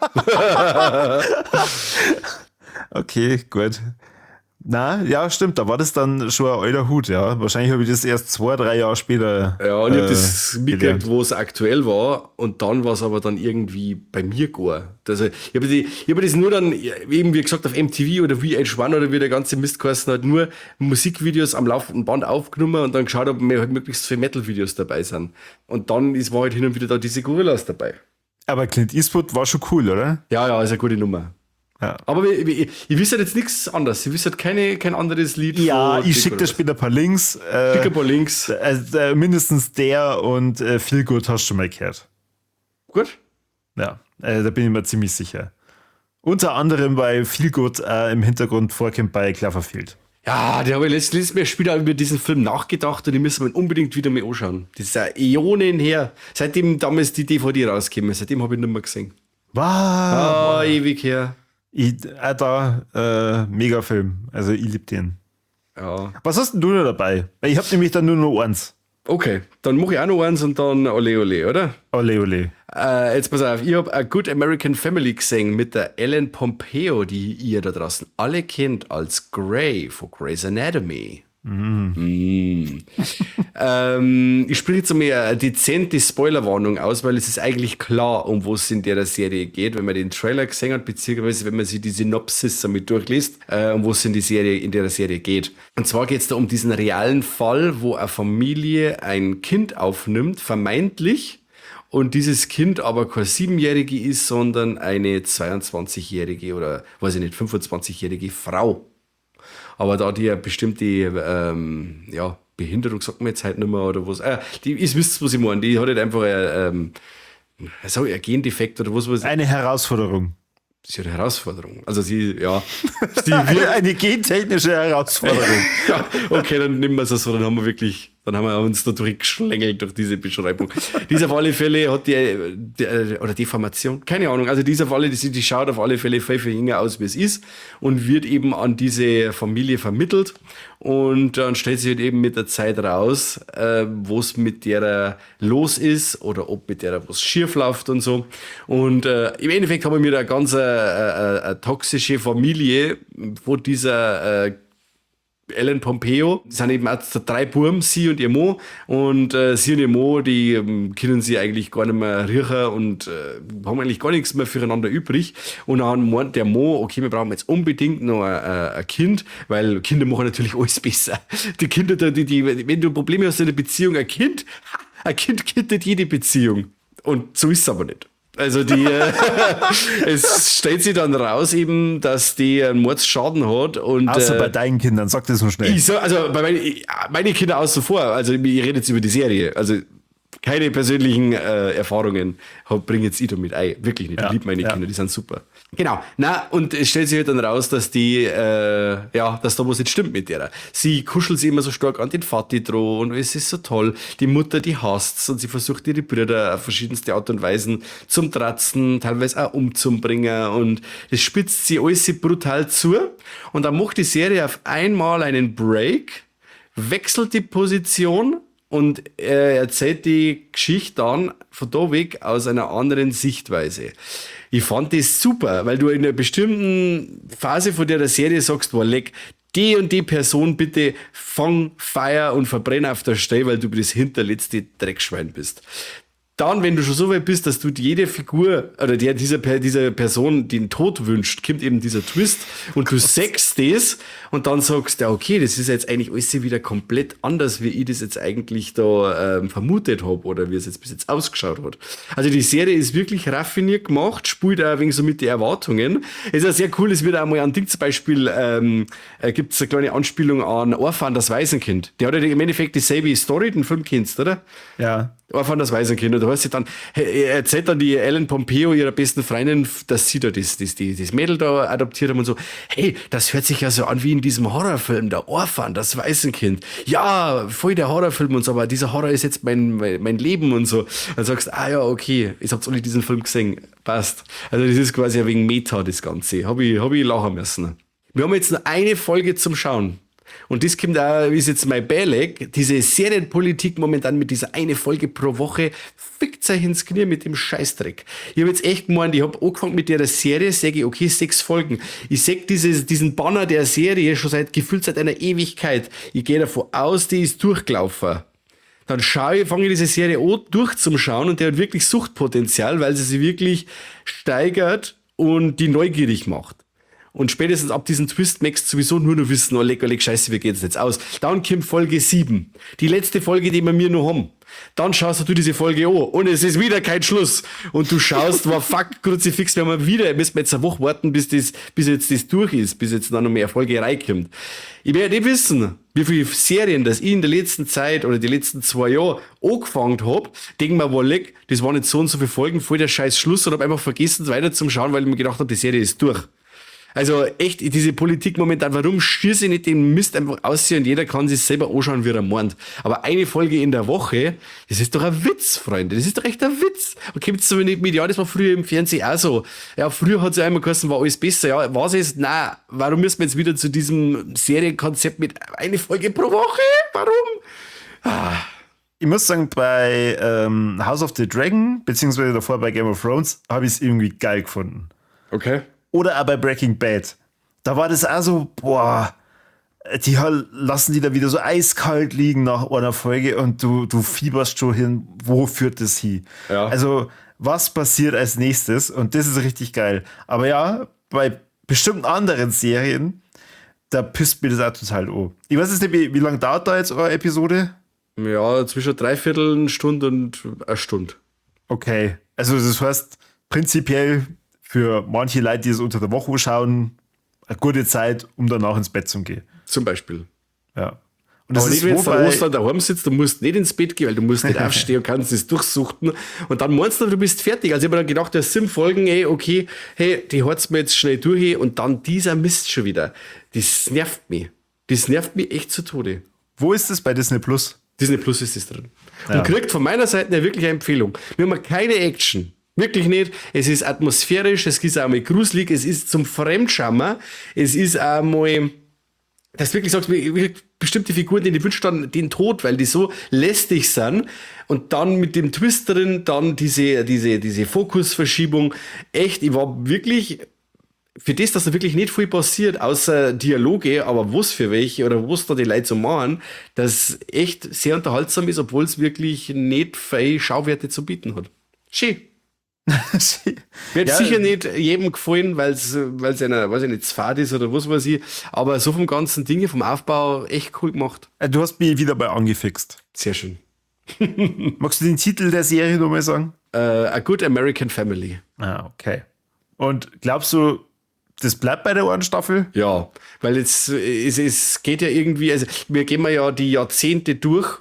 [SPEAKER 3] Okay, gut. Na, ja, stimmt, da war das dann schon ein alter Hut, ja. Wahrscheinlich habe ich das erst 2-3 Jahre später.
[SPEAKER 2] Ja, und ich habe das mitgekriegt,
[SPEAKER 3] gelernt.
[SPEAKER 2] wo es aktuell war, und dann war es aber dann irgendwie bei mir gar. Also, ich habe das nur dann, eben wie gesagt, auf MTV oder VH1 oder wie der ganze Mist geheißen hat, nur Musikvideos am laufenden Band aufgenommen und dann geschaut, ob mir halt möglichst viele Metal-Videos dabei sind. Und dann war halt hin und wieder da diese Gorillaz dabei.
[SPEAKER 3] Aber Clint Eastwood war schon cool, oder?
[SPEAKER 2] Ja, ist eine gute Nummer.
[SPEAKER 3] Ja.
[SPEAKER 2] Aber ich wüsste jetzt nichts anderes. Ich wüsste kein anderes Lied.
[SPEAKER 3] Ja,
[SPEAKER 2] von
[SPEAKER 3] ich schicke dir
[SPEAKER 2] Gorillaz.
[SPEAKER 3] später ein paar Links.
[SPEAKER 2] Schick ein paar Links.
[SPEAKER 3] Mindestens der und Feel Good hast du schon mal gehört.
[SPEAKER 2] Gut.
[SPEAKER 3] Ja, da bin ich mir ziemlich sicher. Unter anderem bei Feel Good im Hintergrund vorkommt bei Cloverfield.
[SPEAKER 2] Ja, da habe ich letztes Mal später über diesen Film nachgedacht und ich müssen wir unbedingt wieder mal anschauen. Das ist ja Äonen her. Seitdem damals die DVD rausgekommen ist, seitdem habe ich nicht mehr gesehen.
[SPEAKER 3] Wow.
[SPEAKER 2] Ewig her.
[SPEAKER 3] Mega Film. Also ich liebe den.
[SPEAKER 2] Ja.
[SPEAKER 3] Was hast denn du noch dabei? Weil ich habe nämlich dann nur noch eins.
[SPEAKER 2] Okay, dann mache ich auch noch eins und dann ole ole, oder?
[SPEAKER 3] Ole ole.
[SPEAKER 2] Jetzt pass auf, ich habe A Good American Family gesehen mit der Ellen Pompeo, die ihr da draußen alle kennt als Grey von Grey's Anatomy. Ich spreche jetzt einmal eine dezente Spoilerwarnung aus, weil es ist eigentlich klar, um was es in der Serie geht, wenn man den Trailer gesehen hat, beziehungsweise wenn man sich die Synopsis damit durchliest, um was es in der Serie geht. Und zwar geht es da um diesen realen Fall, wo eine Familie ein Kind aufnimmt, vermeintlich, und dieses Kind aber keine 7-Jährige ist, sondern eine 22-Jährige oder, weiß ich nicht, 25-jährige Frau. Aber da die eine bestimmte Behinderung, sagt man jetzt halt nicht mehr, oder was. Ihr wisst, was ich meine. Die hat halt einfach so ein Gendefekt oder was.
[SPEAKER 1] Eine Herausforderung.
[SPEAKER 2] Das ist ja eine Herausforderung. Also sie wird
[SPEAKER 1] Eine gentechnische Herausforderung.
[SPEAKER 2] ja, okay, dann nehmen wir es so, dann haben wir uns da durchgeschlängelt durch diese Beschreibung. Dieser auf alle Fälle hat oder Deformation, keine Ahnung, also dieser auf alle, die schaut auf alle Fälle viel jünger aus, wie es ist und wird eben an diese Familie vermittelt und dann stellt sich halt eben mit der Zeit raus, was mit der los ist oder ob mit der was schief läuft und so. Und im Endeffekt haben wir da ganz eine toxische Familie, wo dieser Ellen Pompeo, die sind eben auch 3 Buben, sie und ihr Mo. Und sie und ihr Mo, die können sie eigentlich gar nicht mehr riechen und haben eigentlich gar nichts mehr füreinander übrig. Und dann meint der Mo, okay, wir brauchen jetzt unbedingt noch ein Kind, weil Kinder machen natürlich alles besser. Die Kinder, wenn du Probleme hast in der Beziehung, ein Kind kittet jede Beziehung. Und so ist es aber nicht. Also es stellt sich dann raus eben, dass die einen Mordsschaden hat. Und,
[SPEAKER 1] Außer bei deinen Kindern, sag das so schnell.
[SPEAKER 2] Also bei meine Kinder außen vor, also ich rede jetzt über die Serie, also keine persönlichen Erfahrungen bringe jetzt ich da mit ein. Wirklich nicht. Ich liebe meine Kinder, die sind super. Genau. Und es stellt sich halt dann raus, dass dass da was nicht stimmt mit der. Sie kuschelt sich immer so stark an den Vati dran und es ist so toll. Die Mutter, die hasst's und sie versucht ihre Brüder auf verschiedenste Art und Weisen zum Tratzen, teilweise auch umzubringen und das spitzt sie alles brutal zu und dann macht die Serie auf einmal einen Break, wechselt die Position und er erzählt die Geschichte dann von da weg aus einer anderen Sichtweise. Ich fand das super, weil du in einer bestimmten Phase von der Serie sagst, boah, leck, die und die Person bitte fang, feier und verbrenn auf der Stelle, weil du das hinterletzte Dreckschwein bist. Dann, wenn du schon so weit bist, dass du jede Figur oder dieser Person den Tod wünscht, kommt eben dieser Twist und du sagst das und dann sagst du, ja, okay, das ist jetzt eigentlich alles wieder komplett anders, wie ich das jetzt eigentlich da vermutet habe oder wie es jetzt bis jetzt ausgeschaut hat. Also die Serie ist wirklich raffiniert gemacht, spielt auch ein wenig so mit den Erwartungen. Es ist auch sehr cool, es wird auch mal ein Ding zum Beispiel, gibt es eine kleine Anspielung an Orphan, das Waisenkind. Der hat ja im Endeffekt dieselbe Story, den Film kennst, oder?
[SPEAKER 1] Ja.
[SPEAKER 2] Orphan, das Waisenkind. Und da heißt sie dann, erzählt dann die Ellen Pompeo ihrer besten Freundin, dass sie da das Mädel da adoptiert haben und so. Hey, das hört sich ja so an wie in diesem Horrorfilm, der Orphan, das Waisenkind. Ja, voll der Horrorfilm und so, aber dieser Horror ist jetzt mein Leben und so. Dann sagst du, ja, okay, ich hab's alle diesen Film gesehen. Passt. Also das ist quasi ein wenig Meta, das Ganze. Hab ich lachen müssen. Wir haben jetzt nur eine Folge zum Schauen. Und das kommt auch, wie ist jetzt mein Beileg, diese Serienpolitik momentan mit dieser eine Folge pro Woche, fickt euch ins Knie mit dem Scheißdreck. Ich habe jetzt echt gemeint, ich habe angefangen mit der Serie, sage ich, okay, 6 Folgen. Ich sehe diesen Banner der Serie schon gefühlt seit einer Ewigkeit. Ich gehe davon aus, die ist durchgelaufen. Dann fange ich diese Serie an, durchzuschauen und der hat wirklich Suchtpotenzial, weil sie sich wirklich steigert und die neugierig macht. Und spätestens ab diesem Twist möchtest du sowieso nur noch wissen, oh leck, scheiße, wie geht's jetzt aus? Dann kommt Folge 7. Die letzte Folge, die wir mir noch haben. Dann schaust du diese Folge an und es ist wieder kein Schluss. Und du schaust, wow, fuck, Kruzifix, wir müssen jetzt eine Woche warten, bis jetzt das durch ist, bis jetzt dann noch mehr Folge reinkommt. Ich werde nicht wissen, wie viele Serien, das ich in der letzten Zeit oder die letzten 2 Jahre angefangen habe, denke mir, wow, leck, das waren jetzt so und so viele Folgen, voll der scheiß Schluss und habe einfach vergessen, weiter zum Schauen, weil ich mir gedacht habe, die Serie ist durch. Also echt, diese Politik momentan, warum schieße ich nicht den Mist einfach aus und jeder kann sich selber anschauen, wie er meint. Aber eine Folge in der Woche, das ist doch ein Witz, Freunde. Das ist doch echt ein Witz. Und kommt so nicht mit, ja, das war früher im Fernsehen auch so. Ja, früher hat es ja einmal geheißen, war alles besser. Ja, was ist? Nein, warum müssen wir jetzt wieder zu diesem Serienkonzept mit eine Folge pro Woche? Warum?
[SPEAKER 1] Ich muss sagen, bei House of the Dragon, beziehungsweise davor bei Game of Thrones, habe ich es irgendwie geil gefunden.
[SPEAKER 2] Okay.
[SPEAKER 1] Oder auch bei Breaking Bad. Da war das auch so, boah, die lassen die da wieder so eiskalt liegen nach einer Folge und du fieberst schon hin, wo führt das hin?
[SPEAKER 2] Ja.
[SPEAKER 1] Also, was passiert als nächstes? Und das ist richtig geil. Aber ja, bei bestimmten anderen Serien, da pisst mir das auch total an. Ich weiß jetzt nicht, wie lange dauert da jetzt eure Episode?
[SPEAKER 2] Ja, zwischen 3/4 Stunde und 1 Stunde.
[SPEAKER 1] Okay, also das heißt, prinzipiell für manche Leute, die es unter der Woche schauen, eine gute Zeit, um danach ins Bett zu gehen.
[SPEAKER 2] Zum Beispiel.
[SPEAKER 1] Ja.
[SPEAKER 3] Und das
[SPEAKER 2] aber
[SPEAKER 3] ist
[SPEAKER 2] nicht, wenn du
[SPEAKER 3] wobei,
[SPEAKER 2] an Ostern daheim sitzt, du musst nicht ins Bett gehen, weil du musst nicht aufstehen und kannst das durchsuchten. Und dann meinst du bist fertig. Also ich habe mir dann gedacht, der Sim-Folgen, okay, hey, die hat's mir jetzt schnell durch und dann dieser Mist schon wieder. Das nervt mich. Das nervt mich echt zu Tode.
[SPEAKER 3] wo ist das bei Disney Plus?
[SPEAKER 2] Disney Plus ist das drin.
[SPEAKER 3] Ja.
[SPEAKER 2] Und kriegt von meiner Seite eine wirkliche Empfehlung. Wir haben keine Action. Wirklich nicht. Es ist atmosphärisch, es ist auch mal gruselig, es ist zum Fremdschammer, es ist auch mal, dass du wirklich sagst, wie bestimmte Figuren, die wünschst dann den Tod, weil die so lästig sind. Und dann mit dem Twist drin, dann diese Fokusverschiebung. Echt, ich war wirklich, für das, dass da wirklich nicht viel passiert, außer Dialoge, aber was für welche oder was da die Leute so machen, das echt sehr unterhaltsam ist, obwohl es wirklich nicht viele Schauwerte zu bieten hat. Schön. Wird
[SPEAKER 3] Ja,
[SPEAKER 2] sicher nicht jedem gefallen, weil es einer, weiß ich nicht, zu fad ist oder was weiß ich, aber so vom ganzen Ding, vom Aufbau, echt cool gemacht.
[SPEAKER 3] Du hast mich wieder bei angefixt.
[SPEAKER 2] Sehr schön.
[SPEAKER 3] Magst du den Titel der Serie nochmal sagen?
[SPEAKER 2] A Good American Family.
[SPEAKER 3] Ah, okay. Und glaubst du, das bleibt bei der einen Staffel?
[SPEAKER 2] Ja, weil es geht ja irgendwie, also wir gehen ja die Jahrzehnte durch,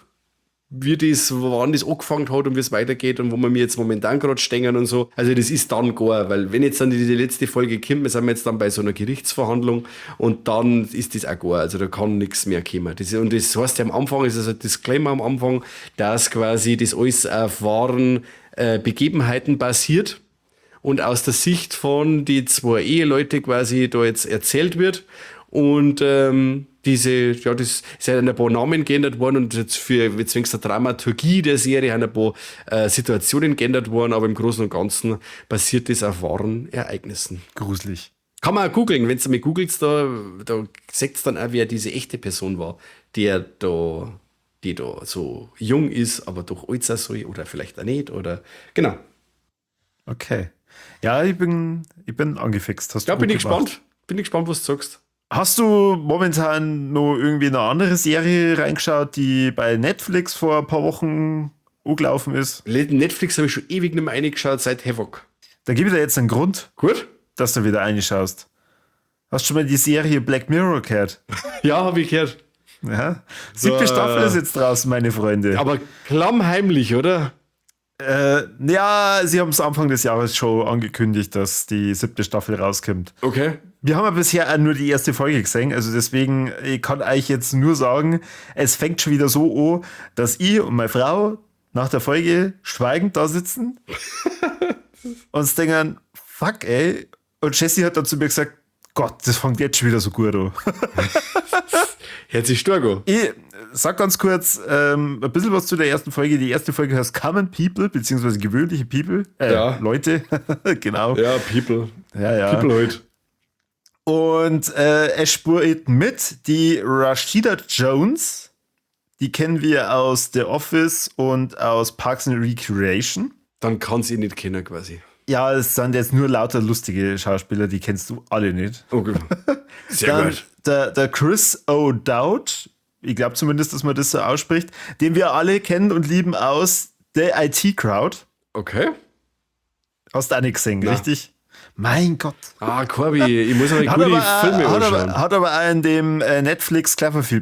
[SPEAKER 2] wann das angefangen hat und wie es weitergeht und wo wir mir jetzt momentan gerade stehen und so. Also das ist dann gar, weil wenn jetzt dann diese letzte Folge kommt, wir sind jetzt dann bei so einer Gerichtsverhandlung und dann ist das auch gar, also da kann nichts mehr kommen. Und das heißt ja am Anfang, ist also ein Disclaimer am Anfang, dass quasi das alles auf wahren Begebenheiten basiert und aus der Sicht von die zwei Eheleute quasi da jetzt erzählt wird. Und das ist ja ein paar Namen geändert worden und jetzt wegen der Dramaturgie der Serie haben ein paar Situationen geändert worden, aber im Großen und Ganzen basiert das auf wahren Ereignissen.
[SPEAKER 3] Gruselig.
[SPEAKER 2] Kann man auch googeln, wenn du mal googelst, da seht ihr dann auch, wer diese echte Person war, die da so jung ist, aber doch alt sein soll oder vielleicht auch nicht, oder genau.
[SPEAKER 3] Okay. Ja, ich bin angefixt. Hast du
[SPEAKER 2] Ja,
[SPEAKER 3] gut
[SPEAKER 2] bin ich
[SPEAKER 3] gemacht.
[SPEAKER 2] gespannt. Bin ich gespannt, was du sagst.
[SPEAKER 3] Hast du momentan noch irgendwie eine andere Serie reingeschaut, die bei Netflix vor ein paar Wochen angelaufen ist?
[SPEAKER 2] Netflix habe ich schon ewig nicht mehr reingeschaut, seit Havoc.
[SPEAKER 3] Da gebe ich dir jetzt einen Grund,
[SPEAKER 2] Gut?
[SPEAKER 3] dass du wieder reinschaust. Hast du schon mal die Serie Black Mirror gehört?
[SPEAKER 2] Ja, habe ich gehört.
[SPEAKER 3] Ja. 7. Staffel ist jetzt draußen, meine Freunde.
[SPEAKER 2] Aber klammheimlich, oder?
[SPEAKER 3] Ja, sie haben es Anfang des Jahres schon angekündigt, dass die 7. Staffel rauskommt.
[SPEAKER 2] Okay.
[SPEAKER 3] Wir haben ja bisher auch nur die erste Folge gesehen, also deswegen, ich kann euch jetzt nur sagen, es fängt schon wieder so an, dass ich und meine Frau nach der Folge schweigend da sitzen und uns denken, fuck ey, und Jessie hat dann zu mir gesagt, Gott, das fängt jetzt schon wieder so gut an.
[SPEAKER 2] Hört sich stark an.
[SPEAKER 3] Ich sag ganz kurz ein bisschen was zu der ersten Folge. Die erste Folge heißt Common People, beziehungsweise gewöhnliche People.
[SPEAKER 2] Ja.
[SPEAKER 3] Leute, genau.
[SPEAKER 2] Ja, People.
[SPEAKER 3] Ja.
[SPEAKER 2] People halt.
[SPEAKER 3] Und es spurt mit die Rashida Jones. Die kennen wir aus The Office und aus Parks and Recreation.
[SPEAKER 2] Dann kann sie nicht kennen, quasi.
[SPEAKER 3] Ja, es sind jetzt nur lauter lustige Schauspieler, die kennst du alle nicht.
[SPEAKER 2] Okay. Sehr
[SPEAKER 3] Dann
[SPEAKER 2] gut.
[SPEAKER 3] der Chris O'Dowd, ich glaube zumindest, dass man das so ausspricht, den wir alle kennen und lieben aus The IT Crowd.
[SPEAKER 2] Okay.
[SPEAKER 3] Hast du auch nicht gesehen,
[SPEAKER 2] Na.
[SPEAKER 3] richtig? Mein Gott.
[SPEAKER 2] Ah, Corby, ich muss aber gute Filme anschauen.
[SPEAKER 3] hat aber auch in dem Netflix Cloverfield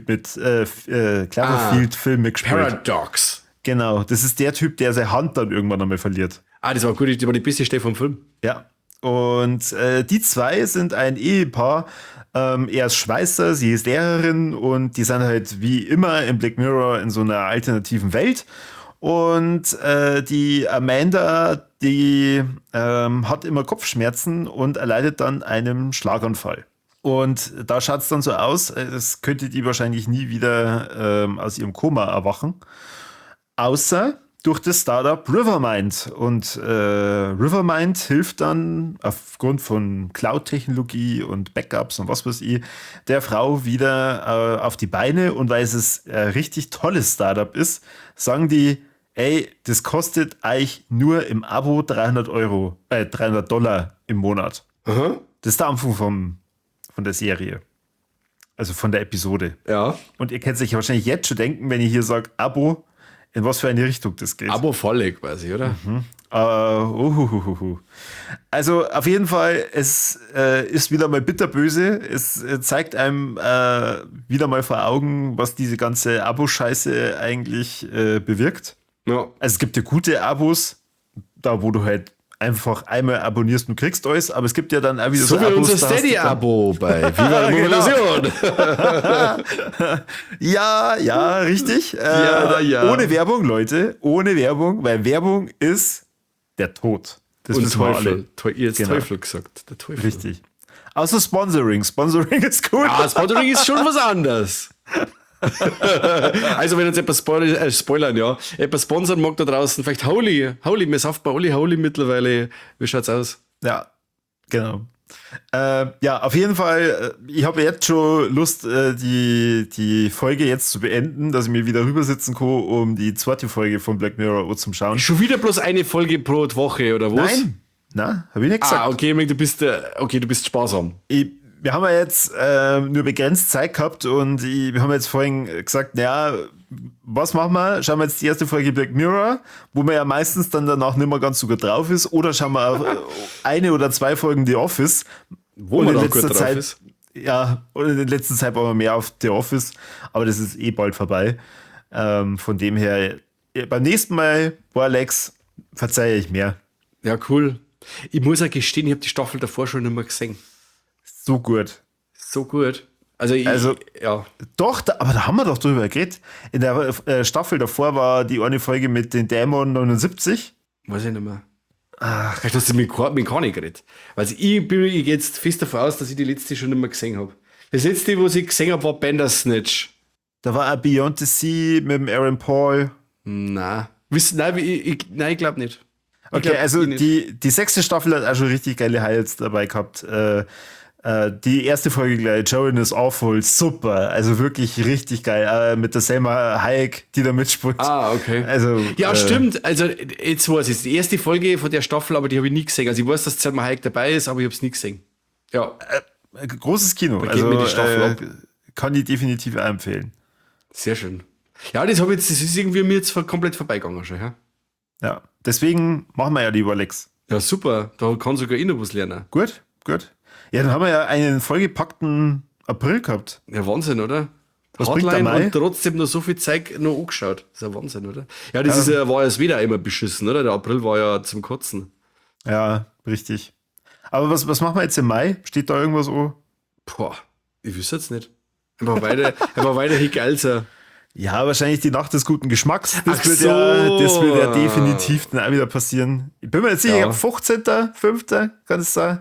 [SPEAKER 3] Film mitgespielt.
[SPEAKER 2] Paradox.
[SPEAKER 3] Genau, das ist der Typ, der seine Hand dann irgendwann einmal verliert.
[SPEAKER 2] Ah, das war gut, das war die beste Stelle vom Film.
[SPEAKER 3] Ja. Und die zwei sind ein Ehepaar. Er ist Schweißer, sie ist Lehrerin und die sind halt wie immer im Black Mirror in so einer alternativen Welt. Und die Amanda, die hat immer Kopfschmerzen und erleidet dann einen Schlaganfall. Und da schaut es dann so aus, als könnte die wahrscheinlich nie wieder aus ihrem Koma erwachen. Außer durch das Startup Rivermind. Und Rivermind hilft dann aufgrund von Cloud-Technologie und Backups und was weiß ich, der Frau wieder auf die Beine. Und weil es ein richtig tolles Startup ist, sagen die, ey, das kostet euch nur im Abo $300 im Monat.
[SPEAKER 2] Aha.
[SPEAKER 3] Das ist der Anfang von der Serie. Also von der Episode.
[SPEAKER 2] Ja.
[SPEAKER 3] Und ihr könnt sich wahrscheinlich jetzt schon denken, wenn ich hier sage Abo, in was für eine Richtung das geht.
[SPEAKER 2] Abo-Falle quasi, oder?
[SPEAKER 3] Also auf jeden Fall, es ist wieder mal bitterböse. Es zeigt einem wieder mal vor Augen, was diese ganze Abo-Scheiße eigentlich bewirkt.
[SPEAKER 2] Ja.
[SPEAKER 3] Also es gibt ja gute Abos, da wo du halt einfach einmal abonnierst und kriegst alles, aber es gibt ja dann auch wieder
[SPEAKER 2] so wie
[SPEAKER 3] Abos,
[SPEAKER 2] unser
[SPEAKER 3] da hast du
[SPEAKER 2] Steady-Abo bei Viva Movilusion.
[SPEAKER 3] Ja, richtig.
[SPEAKER 2] Ja.
[SPEAKER 3] Ohne Werbung, Leute, ohne Werbung, weil Werbung ist der Tod. Das
[SPEAKER 2] Und
[SPEAKER 3] wissen wir alle.
[SPEAKER 2] Teufel. Ihr jetzt
[SPEAKER 3] Genau.
[SPEAKER 2] Teufel gesagt. Der Teufel.
[SPEAKER 3] Richtig. Außer Sponsoring. Sponsoring ist gut.
[SPEAKER 2] Ah, Sponsoring ist schon was anderes. Also wenn uns etwas spoilern, ja. Etwas sponsern mag da draußen, vielleicht Holy, mir sauft bei Holy mittlerweile. Wie schaut's aus?
[SPEAKER 3] Ja, genau. Ja, auf jeden Fall, ich habe jetzt schon Lust, die Folge jetzt zu beenden, dass ich mir wieder rüber sitzen kann, um die zweite Folge von Black Mirror zum Schauen.
[SPEAKER 2] Schon wieder bloß eine Folge pro Woche, oder was?
[SPEAKER 3] Nein, habe ich nicht gesagt.
[SPEAKER 2] Ah, okay, du bist sparsam.
[SPEAKER 3] Wir haben ja jetzt nur begrenzt Zeit gehabt und wir haben jetzt vorhin gesagt, naja, was machen wir? Schauen wir jetzt die erste Folge Black Mirror, wo man ja meistens dann danach nicht mehr ganz so gut drauf ist, oder schauen wir auf eine oder zwei Folgen The Office,
[SPEAKER 2] Wo man auch gut drauf
[SPEAKER 3] Zeit,
[SPEAKER 2] ist.
[SPEAKER 3] Ja, und in der letzten Zeit waren wir mehr auf The Office, aber das ist eh bald vorbei. Von dem her, beim nächsten Mal, Alex, verzeihe ich mehr.
[SPEAKER 2] Ja, cool. Ich muss ja gestehen, ich habe die Staffel davor schon nicht mehr gesehen.
[SPEAKER 3] So gut.
[SPEAKER 2] So gut. Also, ja.
[SPEAKER 3] Doch, aber da haben wir doch drüber geredet. In der Staffel davor war die eine Folge mit den Dämon 79.
[SPEAKER 2] Weiß ich nicht mehr. Ach, vielleicht hast du mit gar nicht geredet. Also ich gehe jetzt fest davon aus, dass ich die letzte schon nicht mehr gesehen habe. Das letzte, was ich gesehen habe, war Bandersnatch.
[SPEAKER 3] Da war auch Beyond the Sea mit dem Aaron Paul.
[SPEAKER 2] Nein, ich glaube nicht.
[SPEAKER 3] Okay, also die 6. Staffel hat auch schon richtig geile Highlights dabei gehabt. Die erste Folge gleich, Joan is Awful, super, also wirklich richtig geil, mit der Selma Hayek, die da mitspielt.
[SPEAKER 2] Ah, okay.
[SPEAKER 3] Also,
[SPEAKER 2] ja, stimmt, also jetzt weiß ich, die erste Folge von der Staffel, aber die habe ich nie gesehen. Also ich weiß, dass Selma Hayek dabei ist, aber ich habe es nie gesehen. Ja.
[SPEAKER 3] Großes Kino,
[SPEAKER 2] Geht
[SPEAKER 3] also
[SPEAKER 2] mir die Staffel ab.
[SPEAKER 3] kann ich definitiv auch empfehlen.
[SPEAKER 2] Sehr schön. Ja, das ist irgendwie mir jetzt komplett vorbeigegangen schon, ja.
[SPEAKER 3] Ja, deswegen machen wir ja lieber Lex.
[SPEAKER 2] Ja, super, da kann sogar ich noch was lernen.
[SPEAKER 3] Gut. Ja, dann haben wir ja einen vollgepackten April gehabt.
[SPEAKER 2] Ja, Wahnsinn, oder?
[SPEAKER 3] Was bringt der Mai?
[SPEAKER 2] Und trotzdem noch so viel Zeit noch angeschaut. Das ist ja Wahnsinn, oder? Ja, das war ja das Wetter immer beschissen, oder? Der April war ja zum Kotzen.
[SPEAKER 3] Ja, richtig. Aber was machen wir jetzt im Mai? Steht da irgendwas an?
[SPEAKER 2] Boah, ich wüsste jetzt nicht. Einfach weiter Hickalser.
[SPEAKER 3] Ja, wahrscheinlich die Nacht des guten Geschmacks. Das
[SPEAKER 2] Ach
[SPEAKER 3] wird
[SPEAKER 2] so.
[SPEAKER 3] ja definitiv dann auch wieder passieren. Ich bin mir jetzt sicher,
[SPEAKER 2] Ja.
[SPEAKER 3] 15.05. kann es sein.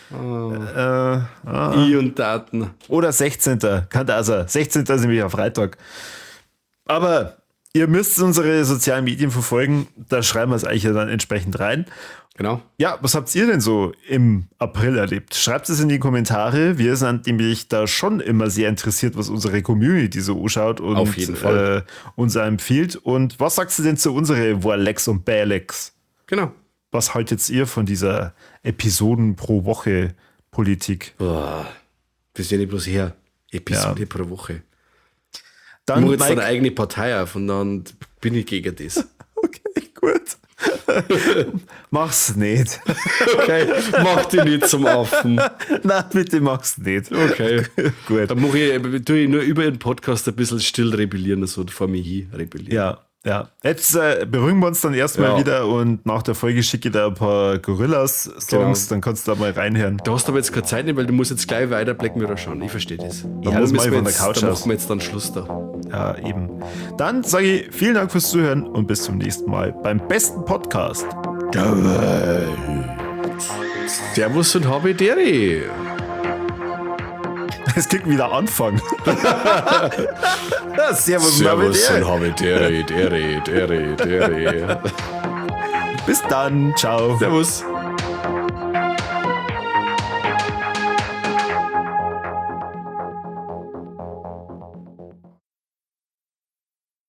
[SPEAKER 2] I und Daten.
[SPEAKER 3] Oder 16. kann das sein. 16. ist nämlich auf Freitag. Aber ihr müsst unsere sozialen Medien verfolgen. Da schreiben wir es eigentlich ja dann entsprechend rein.
[SPEAKER 2] Genau.
[SPEAKER 3] Ja, was habt ihr denn so im April erlebt? Schreibt es in die Kommentare. Wir sind nämlich da schon immer sehr interessiert, was unsere Community so anschaut und
[SPEAKER 2] Auf jeden Fall.
[SPEAKER 3] uns empfiehlt. Und was sagst du denn zu unsere Warlex und Balex?
[SPEAKER 2] Genau.
[SPEAKER 3] Was haltet ihr von dieser Episoden pro Woche Politik?
[SPEAKER 2] Boah, das ist ja nicht bloß her. Episode pro Woche. Ich
[SPEAKER 3] Dann
[SPEAKER 2] mache jetzt
[SPEAKER 3] Mike-
[SPEAKER 2] eine eigene Partei auf und dann bin ich gegen das.
[SPEAKER 3] Okay, gut. Mach's nicht.
[SPEAKER 2] Okay, mach dich nicht zum Affen.
[SPEAKER 3] Nein, bitte mach's nicht.
[SPEAKER 2] Okay.
[SPEAKER 3] Gut.
[SPEAKER 2] Dann tue ich nur über den Podcast ein bisschen still rebellieren, also vor mir hin rebellieren.
[SPEAKER 3] Ja. Jetzt beruhigen wir uns dann erstmal
[SPEAKER 2] Ja.
[SPEAKER 3] wieder und nach der Folge schicke ich dir ein paar Gorillas-Songs,
[SPEAKER 2] Genau.
[SPEAKER 3] dann kannst du da mal reinhören.
[SPEAKER 2] Du hast aber jetzt keine Zeit nicht, weil du musst jetzt gleich weiter Black Mirror schauen. Ich verstehe das.
[SPEAKER 3] Ja, das mach ich von der
[SPEAKER 2] jetzt,
[SPEAKER 3] Couch
[SPEAKER 2] da
[SPEAKER 3] aus.
[SPEAKER 2] machen wir jetzt dann Schluss da.
[SPEAKER 3] Ja, eben. Dann sage ich vielen Dank fürs Zuhören und bis zum nächsten Mal beim besten Podcast.
[SPEAKER 2] Servus und habe Deri.
[SPEAKER 3] Es kriegt wieder Anfang. Ja, Servus,
[SPEAKER 2] Servus
[SPEAKER 3] Marvin.
[SPEAKER 2] und habe Deri.
[SPEAKER 3] Bis dann. Ciao.
[SPEAKER 2] Servus.